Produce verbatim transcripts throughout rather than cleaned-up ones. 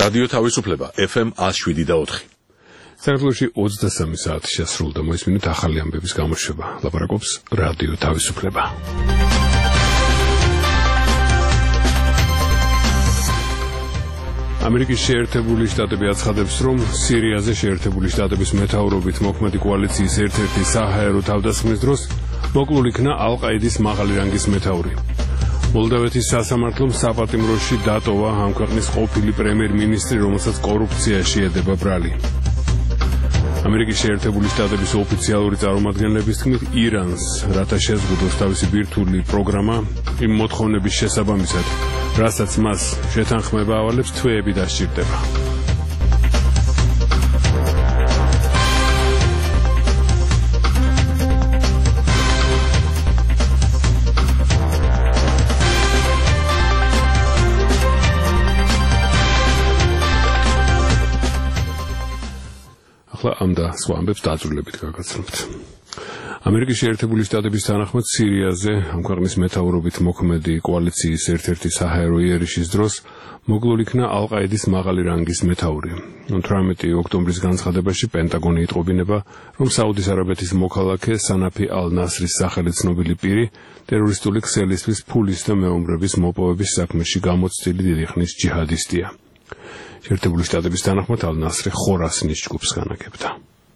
რადიო თავისუფლება ეფ ემ one oh seven და four. საქართველოში ოცდასამი საათი შესრულდა, მოისმინეთ ახალი ამბების გამოშვება. ლაპარაკობს რადიო თავისუფლება. ამერიკის შეერთებული შტატები აცხადებს, რომ სირიაზე შეერთებული შტატების მეთაურობით მოქმედი კოალიციის ერთ-ერთი საჰაერო თავდასხმის დროს მოკლულ იქნა ალ-ყაიდის მაღალი რანგის მეთაური. მოლდავეთის სასამართლომ საპატიმროში დატოვა ამ ქვეყნის ყოფილი პრემიერ-მინისტრი, რომელსაც კორუფციაში ედება ბრალი. ამერიკის შეერთებული შტატების ოფიციალური წარმომადგენლების თქმით, ირანს, რათა შეზღუდოს თავისი ბირთვული პროგრამა იმ მოთხოვნების შესაბამისად, რასაც მას შეთანხმება ავალებს, თვეები დასჭირდება. ამ და სხვა ამბებს დაძრულებით გაგაცნობთ. ამერიკის შეერთებული შტატების თანახმად სირიაზე ამ ქვეყნის მეთაურობით მოქმედი კოალიციის ერთ-ერთი საჰაერო იერიშის დროს მოკლულ იქნა ალ-ყაიდის მაღალი რანგის მეთაური. თვრამეტი ოქტომბრის განცხადებაში პენტაგონი იტყობინება, რომ საუდის არაბეთის მოქალაქე სანაფი ალ-ნასრის სახელით ცნობილი პირი ტერორისტული ქსელისთვის ფულის და მეომრების მოპოვების საქმეში გამოცდილი დიდი ხნის ჯიჰადისტია. შეერთებული შტატების თანახმად ალ-ნასრი ხორასნის ჯგუფს განაგებდა.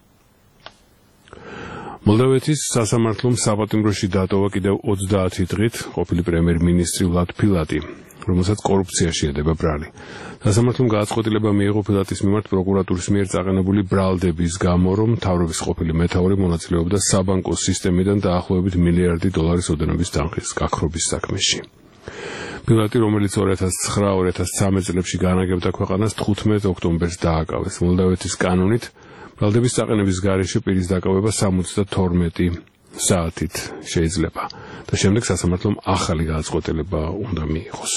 მოლდავეთის სასამართლომ საპატიმროში დატოვა კიდევ ოცდაათი დღით ყოფილი პრემიერ-მინისტრი ვლად ფილატი, რომელსაც კორუფციაში ედება ბრალი. სასამართლომ გააწყვეტილება მიიღო ფილატის მიმართ პროკურატურის მიერ წაყენებული ბრალდების გამო, რომ მთავრობის ყოფილი მეთაური მონაწილეობდა საბანკო სისტემიდან დაახლოებით მილიარდი დოლარის ოდენობის თანხის გაქრობის საქმეში. ფილატი, რომელიც ორი ათას ცხრა ორი ათას ცხრამეტ წლებში განაგებდა ქვეყანას, თხუთმეტ ოქტომბერს დააკავეს. მოლდავეთის კანონით ბრალდების წაყენების გარეშე პირის დაკავება სამოცდათორმეტი საათით შეიძლება და შემდეგ სასამართლომ ახალი გადაწყვეტილება უნდა მიიღოს.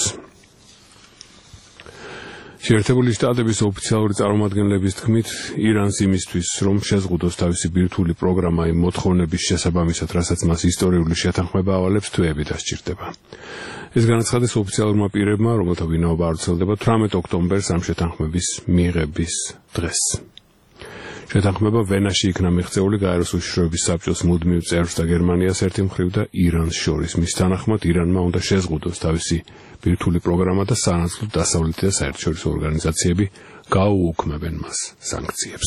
შეერთებული შტატების ოფიციალური წარმომადგენლების თქმით, ირანს იმისთვის, რომ შეზღუდოს თავისი ბირთვული პროგრამა იმ მოთხოვნების შესაბამისად, რასაც მას ისტორიული შეთანხმება ავალებს, თვეები დასჭირდება. ეს განაცხადეს ოფიციალურმა პირებმა, რომელთა ვინაობა არ ვრცელდება, თვრამეტ ოქტომბერს ამ შეთანხმების მიღების დღეს. შეთანხმება ვენაში იქნა მიღწეული გაეროს უშიშროების საბჭოს მუდმივ წევრს და გერმანიას ერთი მხრივ და ირანს შორის. მის თანახმად, ირანმა უნდა შეზღუდოს თავისი ბირთვული პროგრამა და სანაცვლოდ დასავლეთი და საერთაშორისო ორგანიზაციები გაუუქმებენ მას სანქციებს.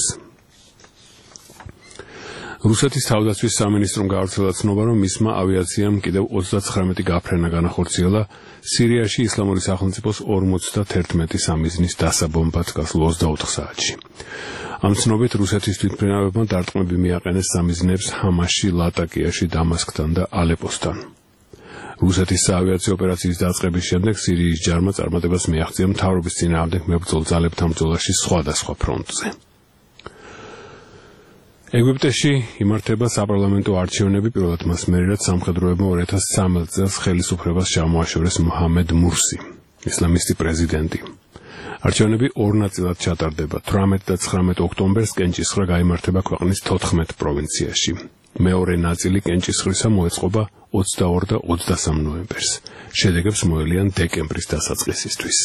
რუსეთის თავდაცვის სამინისტრომ გავრცელა ცნობა, რომ მისმა ავიაციამ კიდევ ოცდაცხრამეტი გაფრენა განახორციელა სირიაში ისლამური სახელმწიფოს ორმოცდაათერთმეტი სამიზნის დასაბომბად გასულ ოცდაოთხ საათში. ამ ცნობით რუსეთის თვითმფრინავებმა დარტყმები მიაყენეს სამიზნეებს ჰამასში, ლატაკიაში, დამასკთან და ალეპოსთან. რუსეთის საავიაციო ოპერაციის დაწყების შემდეგ სირიის ჯარმა წარმატებას მიაღწია მთავრობის წინააღმდეგ მებრძოლ ძალებთან ბრძოლაში სხვადასხვა ფრონტზე. ეგვიპტეში იმართება საპარლამენტო არჩევნები, პირველად მას მერერად სამხედროებმა ორი ათას ცხრამეტ წელს ხელისუფლებას ჩამოაშორეს მუჰამედ მურსი, ისლამისტი პრეზიდენტი. არჩევნები ორ ნაწილად ჩატარდება. თვრამეტ და ცხრამეტ ოქტომბერს კენჭისხრა გაიმართება ქვეყნის თოთხმეტ პროვინციაში. მეორე ნაწილი კენჭისხრისა მოეწყობა ოცდაორ და ოცდასამ ნოემბერს. შედეგებს მოელიან დეკემბრის დასაწყისისთვის.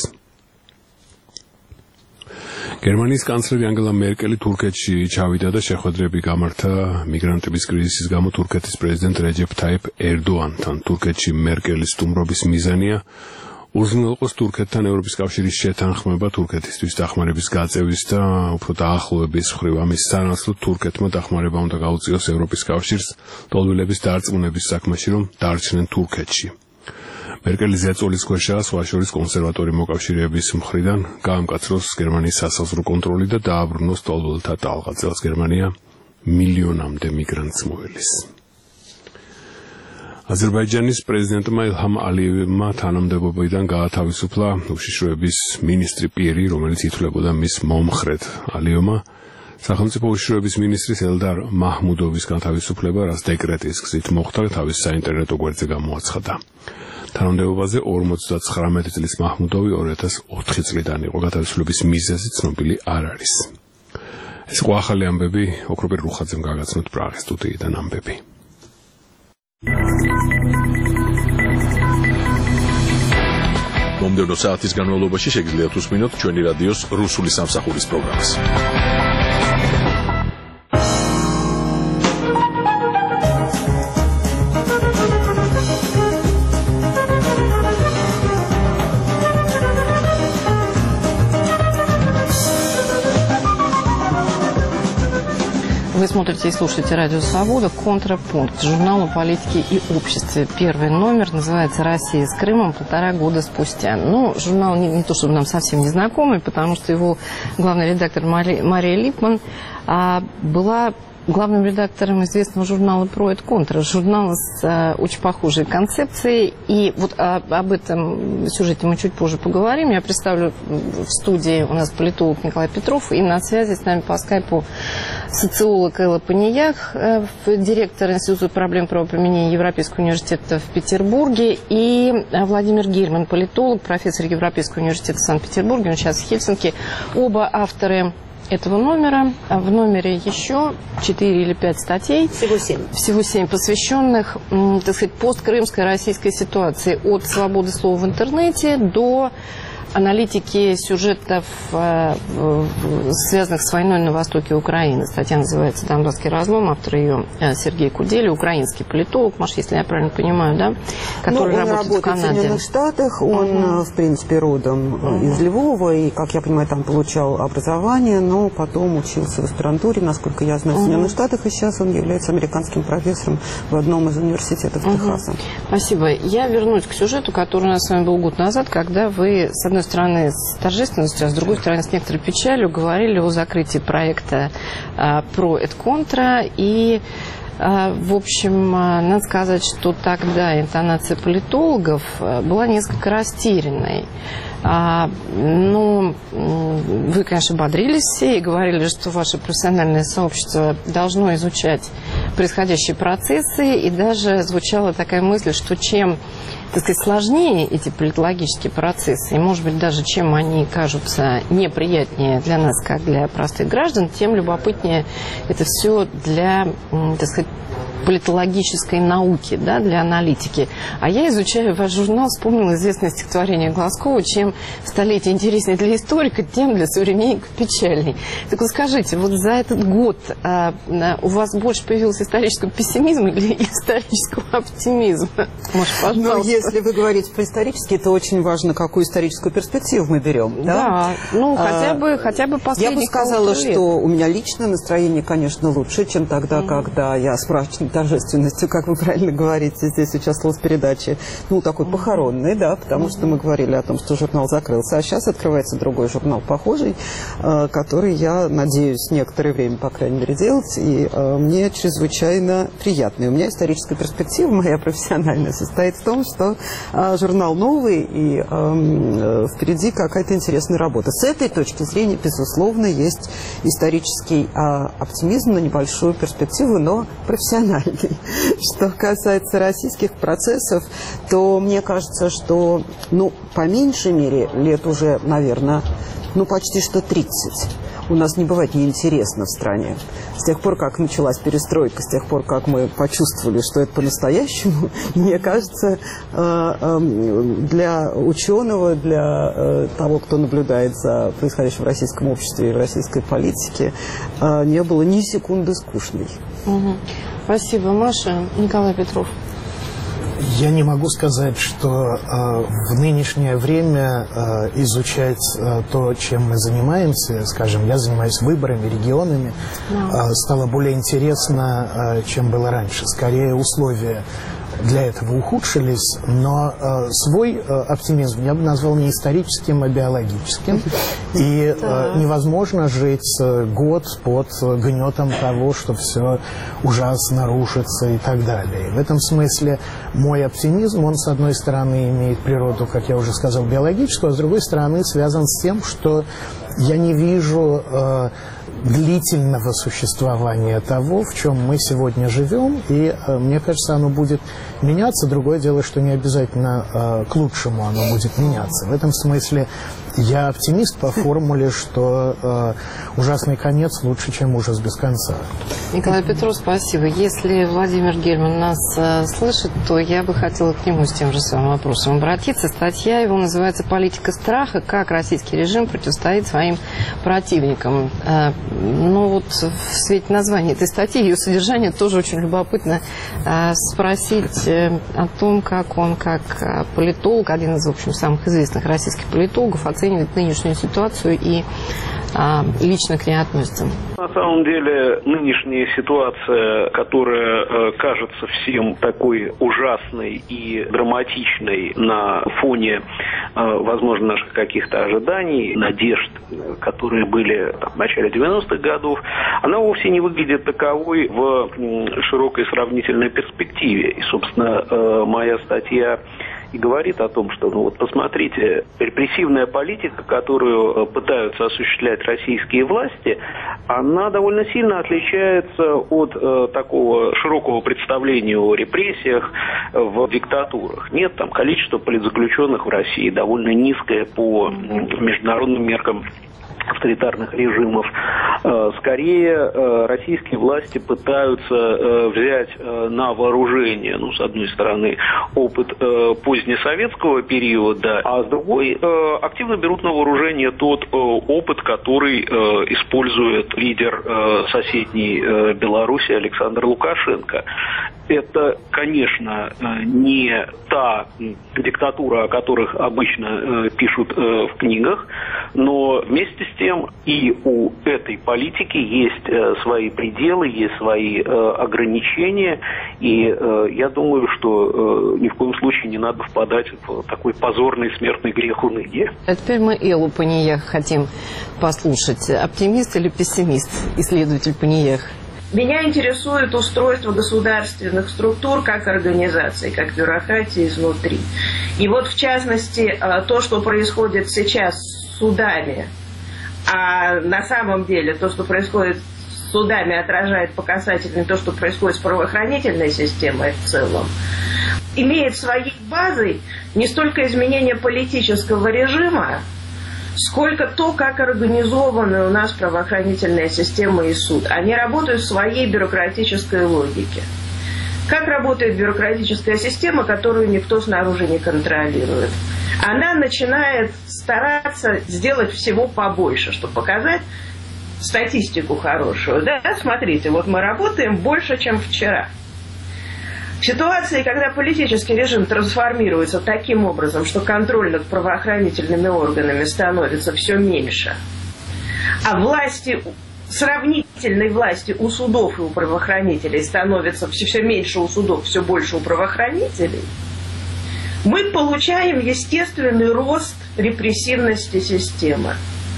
გერმანიის კანცლერი ანგელა მერკელი თურქეთში ჩავიდა და შეხვედრები გამართა მიგრანტების კრიზისის გამო თურქეთის პრეზიდენტ რეჯეფ თაიფ ერდოანთან. თურქეთში მერკელის სტუმრობის მიზანია უზრუნველყოს თურქეთთან ევროპის კავშირის შეთანხმება თურქეთისთვის დახმარების გაწევის და უფრო დაახლოების მხრივ. ამის სანაცვლოდ თურქეთმა დახმარება უნდა გაუწიოს ევროპის კავშირს ტოლვილების დარწმუნების საქმეში, რომ დარჩნენ თურქეთში. მერკელი ზეწოლის ქვეშაა სხვა შორის კონსერვატორი მოკავშირეების მხრიდან გაამკაცროს გერმანიის სასაზღვრო კონტროლი და დააბრუნოს ტოლვილთა ტალღა. წელს გერმანია მილიონამდე მიგრანტს მოელის. აზერბაიჯანის პრეზიდენტმა ილჰამ ალიევმა თანამდებობიდან გაათავისუფლა უშიშროების მინისტრი პირი, რომელიც ითვლებოდა მის მომხრედ. ალიევმა სახელმწიფო უშიშროების მინისტრის ელდარ მაჰმუდოვის გათავისუფლება, რაც დეკრეტის გზით მოხდა, თავის საინტერნეტო გვერდზე გამოაცხადა. თანამდებობაზე ორმოცდაცხრამეტი წლის მაჰმუდოვი ორი ათას ოთხი წლიდან იყო. გათავისუფლების მიზეზი ცნობილი არ არის. ეს იყო ახალი ამბები, ოქროპერ რუხაძემ გაგაცნოთ პრაღის სტუდიიდან ამბები. მომდევნო საათის განმავლობაში შეგიძლიათ უსმინოთ ჩვენი რადიოს რუსული სამსახურის პროგრამას. Вы смотрите и слушаете «Радио Свобода». Контрапункт. Журнал о политике и обществе. Первый номер называется «Россия с Крымом» полтора года спустя. Ну, журнал не, не то, чтобы нам совсем не знакомый, потому что его главный редактор Мари, Мария Липман а, была главным редактором известного журнала «Про et Contra», журнала с а, очень похожей концепцией. И вот а, об этом сюжете мы чуть позже поговорим. Я представлю в студии у нас политолог Николай Петров, и на связи с нами по скайпу социолог Элла Паниях, э, директор Института проблем правоприменения Европейского университета в Петербурге, и Владимир Гельман, политолог, профессор Европейского университета в Санкт-Петербурге, он сейчас в Хельсинки. Оба авторы этого номера. В номере еще четыре или пять статей. Всего семь. Всего семь, посвященных, так сказать, посткрымской российской ситуации. От свободы слова в интернете до аналитики сюжетов, связанных с войной на востоке Украины. Статья называется «Донбасский разлом», автор ее Сергей Кудель, украинский политолог, Маш, если я правильно понимаю, да? Который ну, он работает в Канаде. В Соединенных Штатах, он, uh-huh. в принципе, родом uh-huh. из Львова, и, как я понимаю, там получал образование, но потом учился в аспирантуре, насколько я знаю, в Соединенных uh-huh. Штатах, и сейчас он является американским профессором в одном из университетов uh-huh. Техаса. Спасибо. Я вернусь к сюжету, который у нас с вами был год назад, когда вы, с одной стороны, с торжественностью, а с другой стороны, с некоторой печалью говорили о закрытии проекта а, «Про et Contra». И, а, в общем, а, надо сказать, что тогда интонация политологов а, была несколько растерянной. А, ну, вы, конечно, бодрились все и говорили, что ваше профессиональное сообщество должно изучать происходящие процессы, и даже звучала такая мысль, что чем, так сказать, сложнее эти политологические процессы, и, может быть, даже чем они кажутся неприятнее для нас, как для простых граждан, тем любопытнее это все для, так сказать, политологической науки, да, для аналитики. А я, изучая ваш журнал, вспомнила известное стихотворение Глазкова: чем столетие интереснее для историка, тем для современников печальней. Так вот скажите, вот за этот год а, у вас больше появилось исторического пессимизма или исторического оптимизма? Может, пожалуйста. Ну, если вы говорите про исторический, то очень важно, какую историческую перспективу мы берем. Да, да, ну, хотя бы, а, хотя бы последних. Я бы сказала, что у меня личное настроение, конечно, лучше, чем тогда, mm-hmm. когда я спрашиваю торжественностью, как вы правильно говорите, здесь участвовала в передаче, ну, такой похоронной, да, потому что мы говорили о том, что журнал закрылся, а сейчас открывается другой журнал, похожий, который я надеюсь некоторое время, по крайней мере, делать, и мне чрезвычайно приятный. У меня историческая перспектива, моя профессиональная, состоит в том, что журнал новый, и впереди какая-то интересная работа. С этой точки зрения, безусловно, есть исторический оптимизм на небольшую перспективу, но профессиональный. Что касается российских процессов, то мне кажется, что, ну, по меньшей мере, лет уже, наверное, ну, почти что тридцать. У нас не бывает неинтересно в стране. С тех пор, как началась перестройка, с тех пор, как мы почувствовали, что это по-настоящему, мне кажется, для ученого, для того, кто наблюдает за происходящим в российском обществе и в российской политике, не было ни секунды скучной. Угу. Спасибо, Маша. Николай Петров. Я не могу сказать, что э, в нынешнее время э, изучать э, то, чем мы занимаемся, скажем, я занимаюсь выборами, регионами, э, стало более интересно, э, чем было раньше. Скорее, условия для этого ухудшились, но э, свой э, оптимизм я бы назвал не историческим, а биологическим. И э, невозможно жить э, год под гнетом того, что все ужасно рушится и так далее. В этом смысле мой оптимизм, он, с одной стороны, имеет природу, как я уже сказал, биологическую, а с другой стороны, связан с тем, что я не вижу э, длительного существования того, в чем мы сегодня живем, и э, мне кажется, оно будет меняться. Другое дело, что не обязательно э, к лучшему оно будет меняться. В этом смысле Я оптимист по формуле, что э, ужасный конец лучше, чем ужас без конца. Николай Петров, спасибо. Если Владимир Гельман нас э, слышит, то я бы хотела к нему с тем же самым вопросом обратиться. Статья его называется «Политика страха. Как российский режим противостоит своим противникам». Э, ну вот в свете названия этой статьи, ее содержание тоже очень любопытно э, спросить э, о том, как он, как э, политолог, один из, в общем, самых известных российских политологов, оценивает нынешнюю ситуацию и а, лично к ней относится. На самом деле нынешняя ситуация, которая э, кажется всем такой ужасной и драматичной на фоне, э, возможно, наших каких-то ожиданий, надежд, которые были там, в начале девяностых годов, она вовсе не выглядит таковой в э, широкой сравнительной перспективе. И, собственно, э, моя статья и говорит о том, что, ну вот посмотрите, репрессивная политика, которую пытаются осуществлять российские власти, она довольно сильно отличается от э, такого широкого представления о репрессиях в диктатурах. Нет, там количество политзаключенных в России довольно низкое по международным меркам авторитарных режимов. Скорее, российские власти пытаются взять на вооружение, ну, с одной стороны, опыт позднесоветского периода, а с другой, активно берут на вооружение тот опыт, который использует лидер соседней Беларуси Александр Лукашенко. Это, конечно, не та диктатура, о которых обычно пишут в книгах, но вместе с тем и у этой политики есть свои пределы, есть свои ограничения, и я думаю, что ни в коем случае не надо впадать в такой позорный смертный грех уныния. А теперь мы Эллу Паниях хотим послушать. Оптимист или пессимист, исследователь Паниях? Меня интересует устройство государственных структур как организаций, как бюрократии изнутри. И вот, в частности, то, что происходит сейчас с судами, а на самом деле то, что происходит с судами, отражает по касательной то, что происходит с правоохранительной системой в целом, имеет своей базой не столько изменение политического режима, сколько то, как организованы у нас правоохранительная система и суд. Они работают в своей бюрократической логике. Как работает бюрократическая система, которую никто снаружи не контролирует? Она начинает стараться сделать всего побольше, чтобы показать статистику хорошую. Да, смотрите, вот мы работаем больше, чем вчера. В ситуации, когда политический режим трансформируется таким образом, что контроль над правоохранительными органами становится все меньше, а власти, сравнительной власти у судов и у правоохранителей становится все, все меньше у судов, все больше у правоохранителей, мы получаем естественный рост репрессивности системы.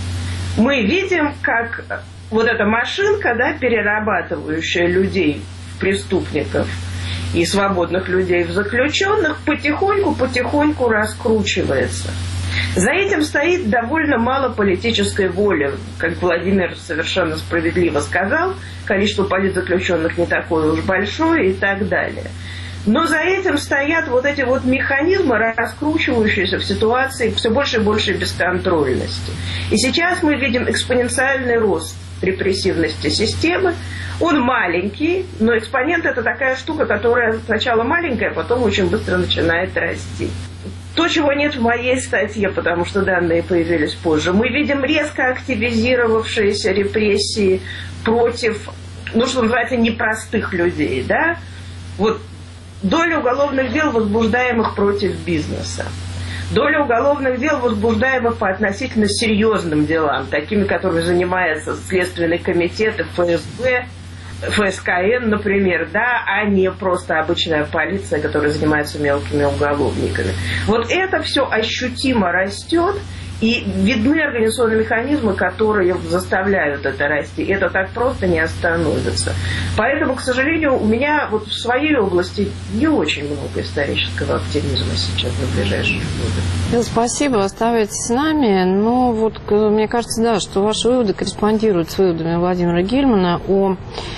Мы видим, как вот эта машинка, да, перерабатывающая людей в преступников и свободных людей в заключенных, потихоньку-потихоньку раскручивается. За этим стоит довольно мало политической воли. Как Владимир совершенно справедливо сказал, количество политзаключенных не такое уж большое и так далее. Но за этим стоят вот эти вот механизмы, раскручивающиеся в ситуации все больше и больше бесконтрольности. И сейчас мы видим экспоненциальный рост репрессивности системы. Он маленький, но экспонент — это такая штука, которая сначала маленькая, а потом очень быстро начинает расти. То, чего нет в моей статье, потому что данные появились позже, мы видим резко активизировавшиеся репрессии против, ну, что называется, непростых людей, да? Вот доля уголовных дел, возбуждаемых против бизнеса. Доля уголовных дел, возбуждаемых по относительно серьезным делам, такими, которыми занимается Следственный комитет и ФСБ, ФСКН, например, да, а не просто обычная полиция, которая занимается мелкими уголовниками. Вот это все ощутимо растет, и видны организационные механизмы, которые заставляют это расти. Это так просто не остановится. Поэтому, к сожалению, у меня вот в своей области не очень много исторического оптимизма сейчас на ближайшие годы. Спасибо, оставайтесь с нами. Но вот мне кажется, да, что ваши выводы корреспондируют с выводами Владимира Гельмана о,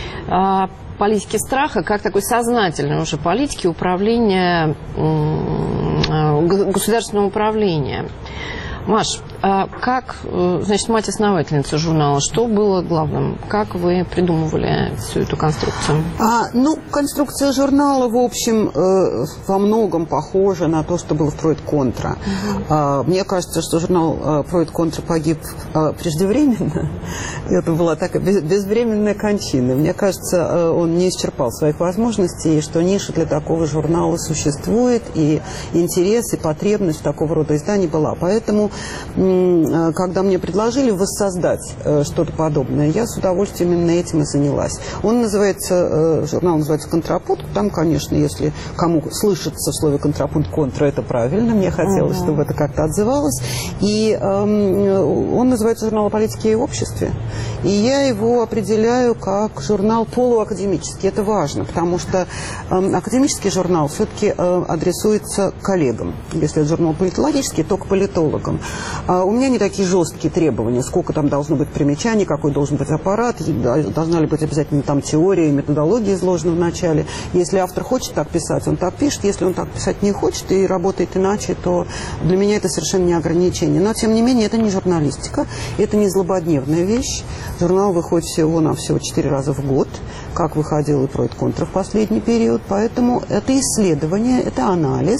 о политике страха, как такой сознательной уже политики управления, государственного управления. Маш, как, значит, мать-основательница журнала, что было главным? Как вы придумывали всю эту конструкцию? А, ну, конструкция журнала, в общем, э, во многом похожа на то, что было в «Проект Контра». Uh-huh. А, мне кажется, что журнал э, «Проект Контра» погиб э, преждевременно. Это была такая без, безвременная кончина. Мне кажется, э, он не исчерпал своих возможностей, и что ниша для такого журнала существует, и интерес, и потребность в такого рода издании была. Поэтому, э, когда мне предложили воссоздать э, что-то подобное, я с удовольствием именно этим и занялась. Он называется, э, журнал называется «Контрапункт». Там, конечно, если кому слышится в слове «контрапункт», «контра» — это правильно. Мне хотелось, uh-huh. чтобы это как-то отзывалось. И э, он называется «Журнал о политике и обществе». И я его определяю как журнал полуакадемический. Это важно, потому что э, академический журнал все-таки э, адресуется коллегам. Если это журнал политологический, то к политологам. А у меня не такие жесткие требования, сколько там должно быть примечаний, какой должен быть аппарат, должна ли быть обязательно там теория и методология изложена в начале. Если автор хочет так писать, он так пишет. Если он так писать не хочет и работает иначе, то для меня это совершенно не ограничение. Но, тем не менее, это не журналистика, это не злободневная вещь. Журнал выходит всего-навсего четыре раза в год, как выходил и «Проект Контра» в последний период. Поэтому это исследование, это анализ.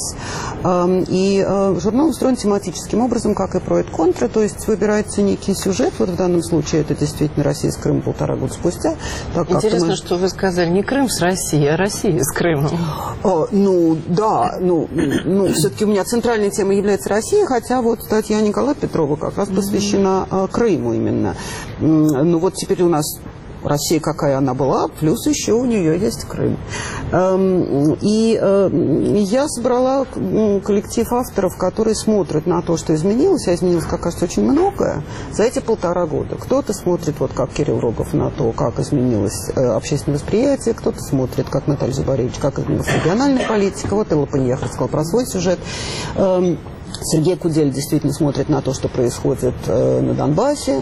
И журнал устроен тематическим образом, как и «Проект Контра», то есть выбирается некий сюжет. Вот в данном случае это действительно Россия с Крымом полтора года спустя. Так, интересно, мы... что вы сказали не Крым с Россией, а Россия с Крымом. О, ну, да, ну, ну все-таки у меня центральной темой является Россия, хотя вот статья Николая Петрова как раз посвящена mm-hmm. Крыму именно. Ну вот теперь у нас Россия, какая она была, плюс еще у нее есть Крым. И я собрала коллектив авторов, которые смотрят на то, что изменилось, а изменилось, как кажется, очень многое за эти полтора года. Кто-то смотрит, вот как Кирилл Рогов, на то, как изменилось общественное восприятие, кто-то смотрит, как Наталья Зубаревич, как изменилась региональная политика. Вот Элла Паньях рассказал про свой сюжет. Сергей Кудель действительно смотрит на то, что происходит э, на Донбассе.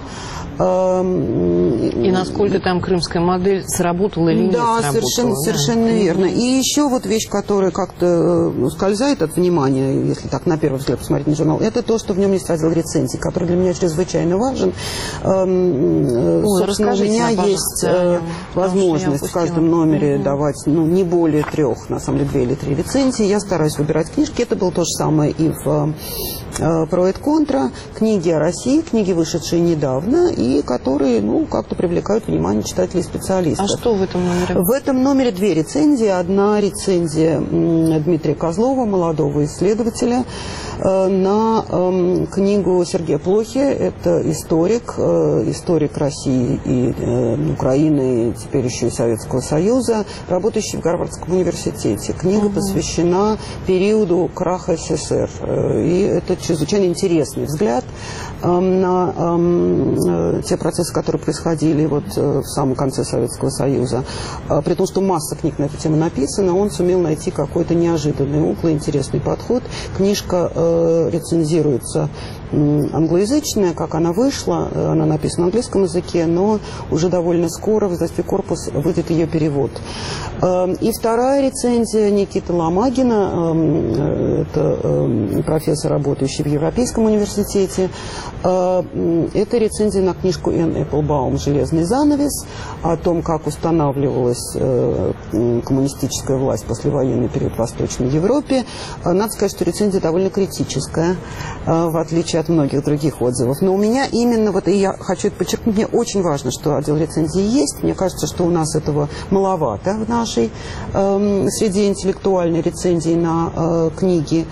И насколько там крымская модель сработала или да, не сработала. Совершенно, да, совершенно верно. И еще вот вещь, которая как-то ускользает от внимания, если так на первый взгляд посмотреть на журнал, это то, что в нем есть раздел рецензий, который для меня чрезвычайно важен. Ой, собственно, у меня есть э, возможность в каждом номере угу. давать ну, не более трех, на самом деле, две или три рецензии. Я стараюсь выбирать книжки. Это было то же самое и в э, «Проект Контра». Книги о России, книги, вышедшие недавно, и которые, ну, как-то привлекают внимание читателей и специалистов. А что в этом номере? В этом номере две рецензии. Одна рецензия Дмитрия Козлова, молодого исследователя, на э, книгу Сергея Плохи. Это историк, э, историк России и э, Украины, и теперь еще и Советского Союза, работающий в Гарвардском университете. Книга угу. посвящена периоду краха СССР. И это чрезвычайно интересный взгляд э, на э, те процессы, которые происходили вот э, в самом конце Советского Союза. Э, при том, что масса книг на эту тему написана, он сумел найти какой-то неожиданный угол, интересный подход. Книжка э, рецензируется англоязычная, как она вышла, она написана на английском языке, но уже довольно скоро в издательстве «Корпус» выйдет ее перевод. И вторая рецензия Никиты Ломагина, это профессор, работающий в Европейском университете. Это рецензия на книжку Энн Эпплбаум «Железный занавес», о том, как устанавливалась коммунистическая власть в послевоенный период в Восточной Европе. Надо сказать, что рецензия довольно критическая, в отличие от многих других отзывов. Но у меня именно, вот, и я хочу это подчеркнуть, мне очень важно, что отдел рецензии есть. Мне кажется, что у нас этого маловато в нашей э, среде интеллектуальной рецензии на э, книги.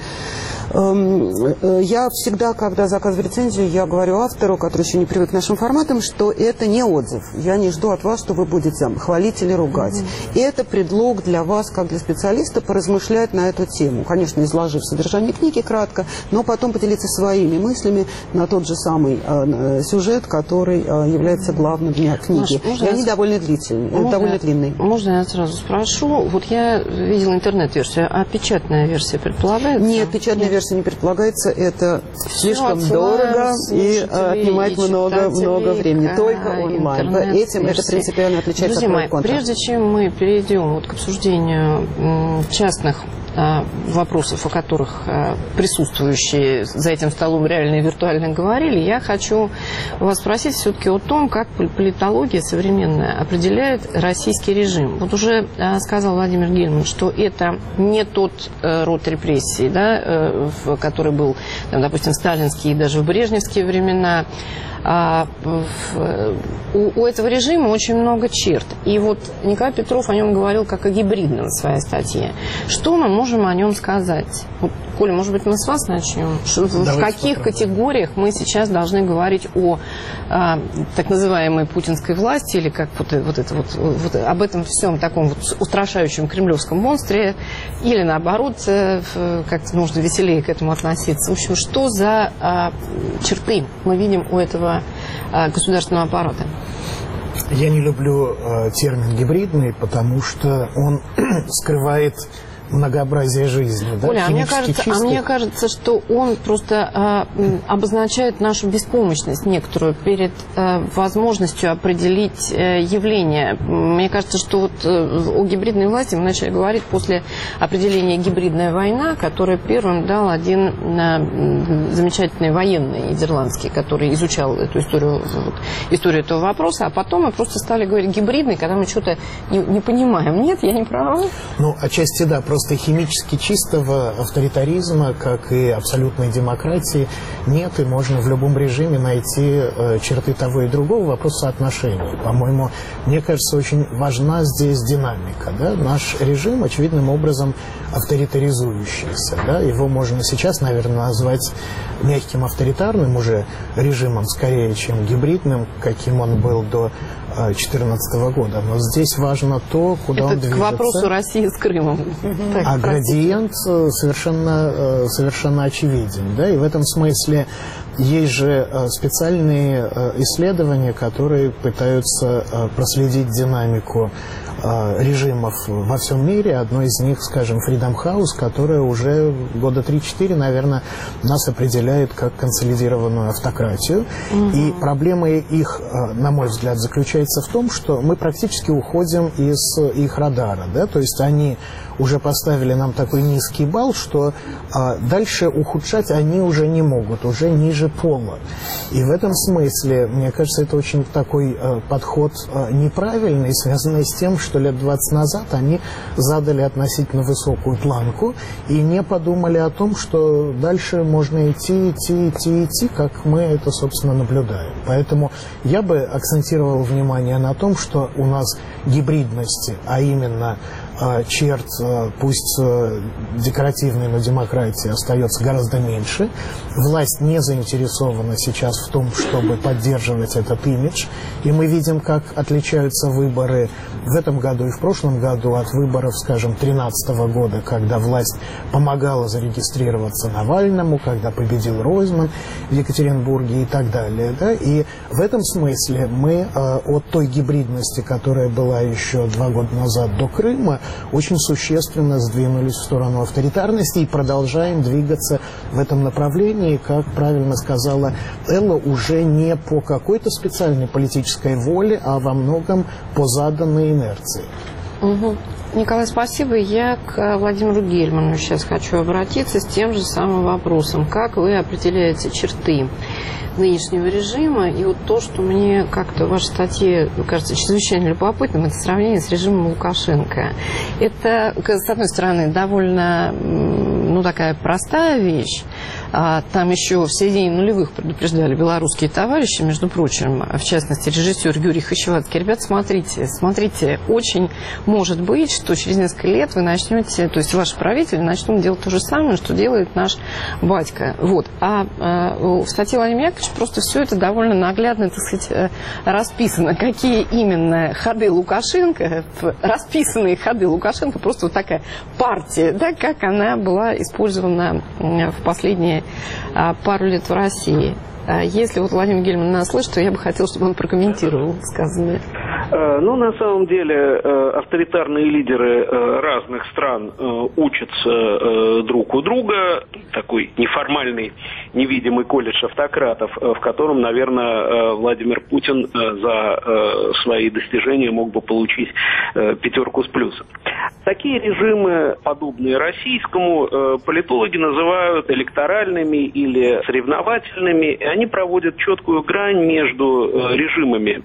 Я всегда, когда заказываю рецензию, я говорю автору, который еще не привык к нашим форматам, что это не отзыв. Я не жду от вас, что вы будете хвалить или ругать. Mm-hmm. И это предлог для вас, как для специалиста, поразмышлять на эту тему. Конечно, изложив содержание книги кратко, но потом поделиться своими мыслями на тот же самый э, сюжет, который э, является главным для книги. Маш, и они я... довольно длительные, можно, довольно длинные. Можно я сразу спрошу? Вот я видела интернет-версию, а печатная версия предполагается? Нет, печатная версия не предполагается, это слишком Все, дорого и отнимает и много, много времени. Только онлайн. Этим это принципиально отличается от «Проект Контра». Прежде чем мы перейдем вот к обсуждению частных вопросов, о которых присутствующие за этим столом реально и виртуально говорили, я хочу вас спросить все-таки о том, как политология современная определяет российский режим. Вот уже сказал Владимир Гельман, что это не тот род репрессий, да, который был, допустим, сталинский и даже в брежневские времена. А, в, у, у этого режима очень много черт. И вот Николай Петров о нем говорил как о гибридном в своей статье. Что мы можем о нем сказать? Вот, Коля, может быть, мы с вас начнем? Что, в каких попробуем. категориях мы сейчас должны говорить о а, так называемой путинской власти, или как вот, вот это вот, вот об этом всем таком вот устрашающем кремлевском монстре, или наоборот, как-то нужно веселее к этому относиться? В общем, что за а, черты мы видим у этого государственного аппарата? Я не люблю э, термин гибридный, потому что он скрывает многообразие жизни. Да? Оля, а мне, кажется, а мне кажется, что он просто э, обозначает нашу беспомощность некоторую перед э, возможностью определить э, явление. Мне кажется, что вот э, о гибридной власти мы начали говорить после определения «гибридная война», которое первым дал один э, замечательный военный нидерландский, который изучал эту историю, вот, историю этого вопроса, а потом мы просто стали говорить «гибридный», когда мы что-то не, не понимаем. Нет, я не права? Ну, отчасти да, просто Просто химически чистого авторитаризма, как и абсолютной демократии, нет, и можно в любом режиме найти э, черты того и другого. Вопрос соотношения. По-моему, мне кажется, очень важна здесь динамика. Да? Наш режим, очевидным образом, авторитаризующийся. Да? Его можно сейчас, наверное, назвать мягким авторитарным уже режимом, скорее, чем гибридным, каким он был до две тысячи четырнадцатого года. Но здесь важно то, куда Это он движется. к вопросу России с Крымом. Так, а градиент совершенно, совершенно очевиден. Да? И в этом смысле есть же специальные исследования, которые пытаются проследить динамику режимов во всем мире. Одно из них, скажем, Freedom House, которое уже года три-четыре, наверное, нас определяет как консолидированную автократию. Угу. И проблема их, на мой взгляд, заключается в том, что мы практически уходим из их радара. Да? То есть они уже поставили нам такой низкий балл, что а, дальше ухудшать они уже не могут, уже ниже пола. И в этом смысле, мне кажется, это очень такой а, подход а, неправильный, связанный с тем, что лет двадцать назад они задали относительно высокую планку и не подумали о том, что дальше можно идти, идти, идти, идти, как мы это, собственно, наблюдаем. Поэтому я бы акцентировал внимание на том, что у нас гибридности, а именно черт, пусть декоративной, но демократии остается гораздо меньше. Власть не заинтересована сейчас в том, чтобы поддерживать этот имидж. И мы видим, как отличаются выборы в этом году и в прошлом году от выборов, скажем, две тысячи тринадцатого года, когда власть помогала зарегистрироваться Навальному, когда победил Ройзман в Екатеринбурге и так далее. Да? И в этом смысле мы от той гибридности, которая была еще два года назад до Крыма, очень существенно сдвинулись в сторону авторитарности и продолжаем двигаться в этом направлении, как правильно сказала Элла, уже не по какой-то специальной политической воле, а во многом по заданной инерции. Угу. Николай, спасибо. Я к Владимиру Гельману сейчас хочу обратиться с тем же самым вопросом. Как вы определяете черты нынешнего режима? И вот то, что мне как-то в вашей статье кажется чрезвычайно любопытным, это сравнение с режимом Лукашенко. Это, с одной стороны, довольно, ну, такая простая вещь. А там еще в середине нулевых предупреждали белорусские товарищи, между прочим, в частности, режиссер Юрий Хачеватский. Ребят, смотрите, смотрите, очень может быть, что через несколько лет вы начнете, то есть ваши правители начнут делать то же самое, что делает наш батька. Вот. А, а в статье Владимира Яковлевича просто все это довольно наглядно, так сказать, расписано. Какие именно ходы Лукашенко, расписанные ходы Лукашенко, просто вот такая партия, да, как она была использована в последние пару лет в России. Если вот Владимир Гельман нас слышит, то я бы хотела, чтобы он прокомментировал сказанное. Ну, на самом деле, авторитарные лидеры разных стран учатся друг у друга. Такой неформальный невидимый колледж автократов, в котором, наверное, Владимир Путин за свои достижения мог бы получить пятерку с плюсом. Такие режимы, подобные российскому, политологи называют электоральными или соревновательными, и они проводят четкую грань между режимами,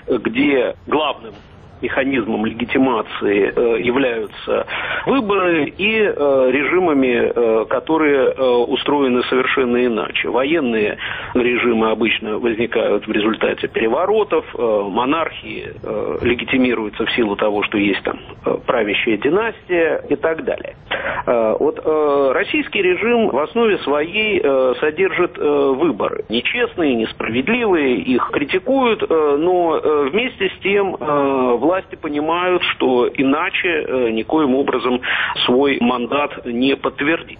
где главным механизмом легитимации э, являются выборы, и э, режимами, э, которые э, устроены совершенно иначе. Военные режимы обычно возникают в результате переворотов, э, монархии э, легитимируются в силу того, что есть там э, правящая династия и так далее. Э, вот э, российский режим в основе своей э, содержит э, выборы. Нечестные, несправедливые, их критикуют, э, но э, вместе с тем э, власти понимают, что иначе э, никоим образом свой мандат не подтвердить.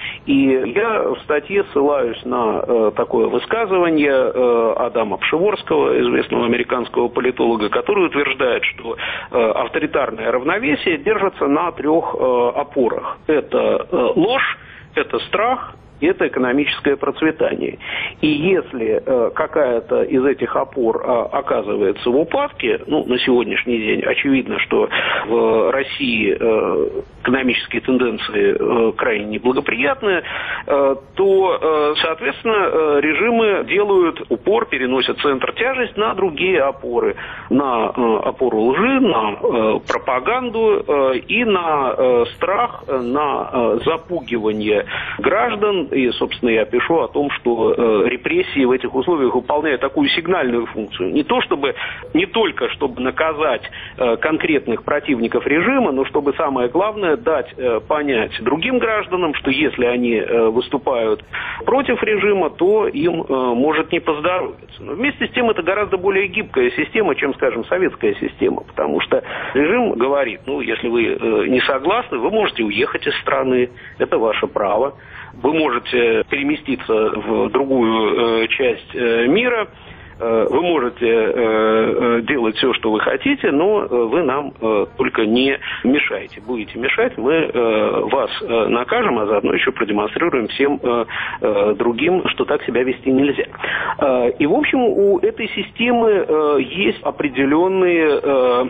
И я в статье ссылаюсь на э, такое высказывание э, Адама Пшеворского, известного американского политолога, который утверждает, что э, авторитарное равновесие держится на трех э, опорах. Это э, ложь, это страх, это экономическое процветание. И если э, какая-то из этих опор э, оказывается в упадке, ну, на сегодняшний день очевидно, что в России э, экономические тенденции э, крайне неблагоприятные, э, то, э, соответственно, э, режимы делают упор, переносят центр тяжести на другие опоры. На э, опору лжи, на э, пропаганду э, и на э, страх, на э, запугивание граждан. И, собственно, я пишу о том, что э, репрессии в этих условиях выполняют такую сигнальную функцию. Не то чтобы, не только чтобы наказать э, конкретных противников режима, но чтобы, самое главное, дать э, понять другим гражданам, что если они э, выступают против режима, то им э, может не поздоровиться. Но вместе с тем это гораздо более гибкая система, чем, скажем, советская система. Потому что режим говорит, ну, если вы э, не согласны, вы можете уехать из страны, это ваше право. Вы можете переместиться в другую э, часть э, мира, э, вы можете э, делать все, что вы хотите, но вы нам э, только не мешайте. Будете мешать, мы э, вас э, накажем, а заодно еще продемонстрируем всем э, э, другим, что так себя вести нельзя. Э, и, в общем, у этой системы э, есть определенные... Э,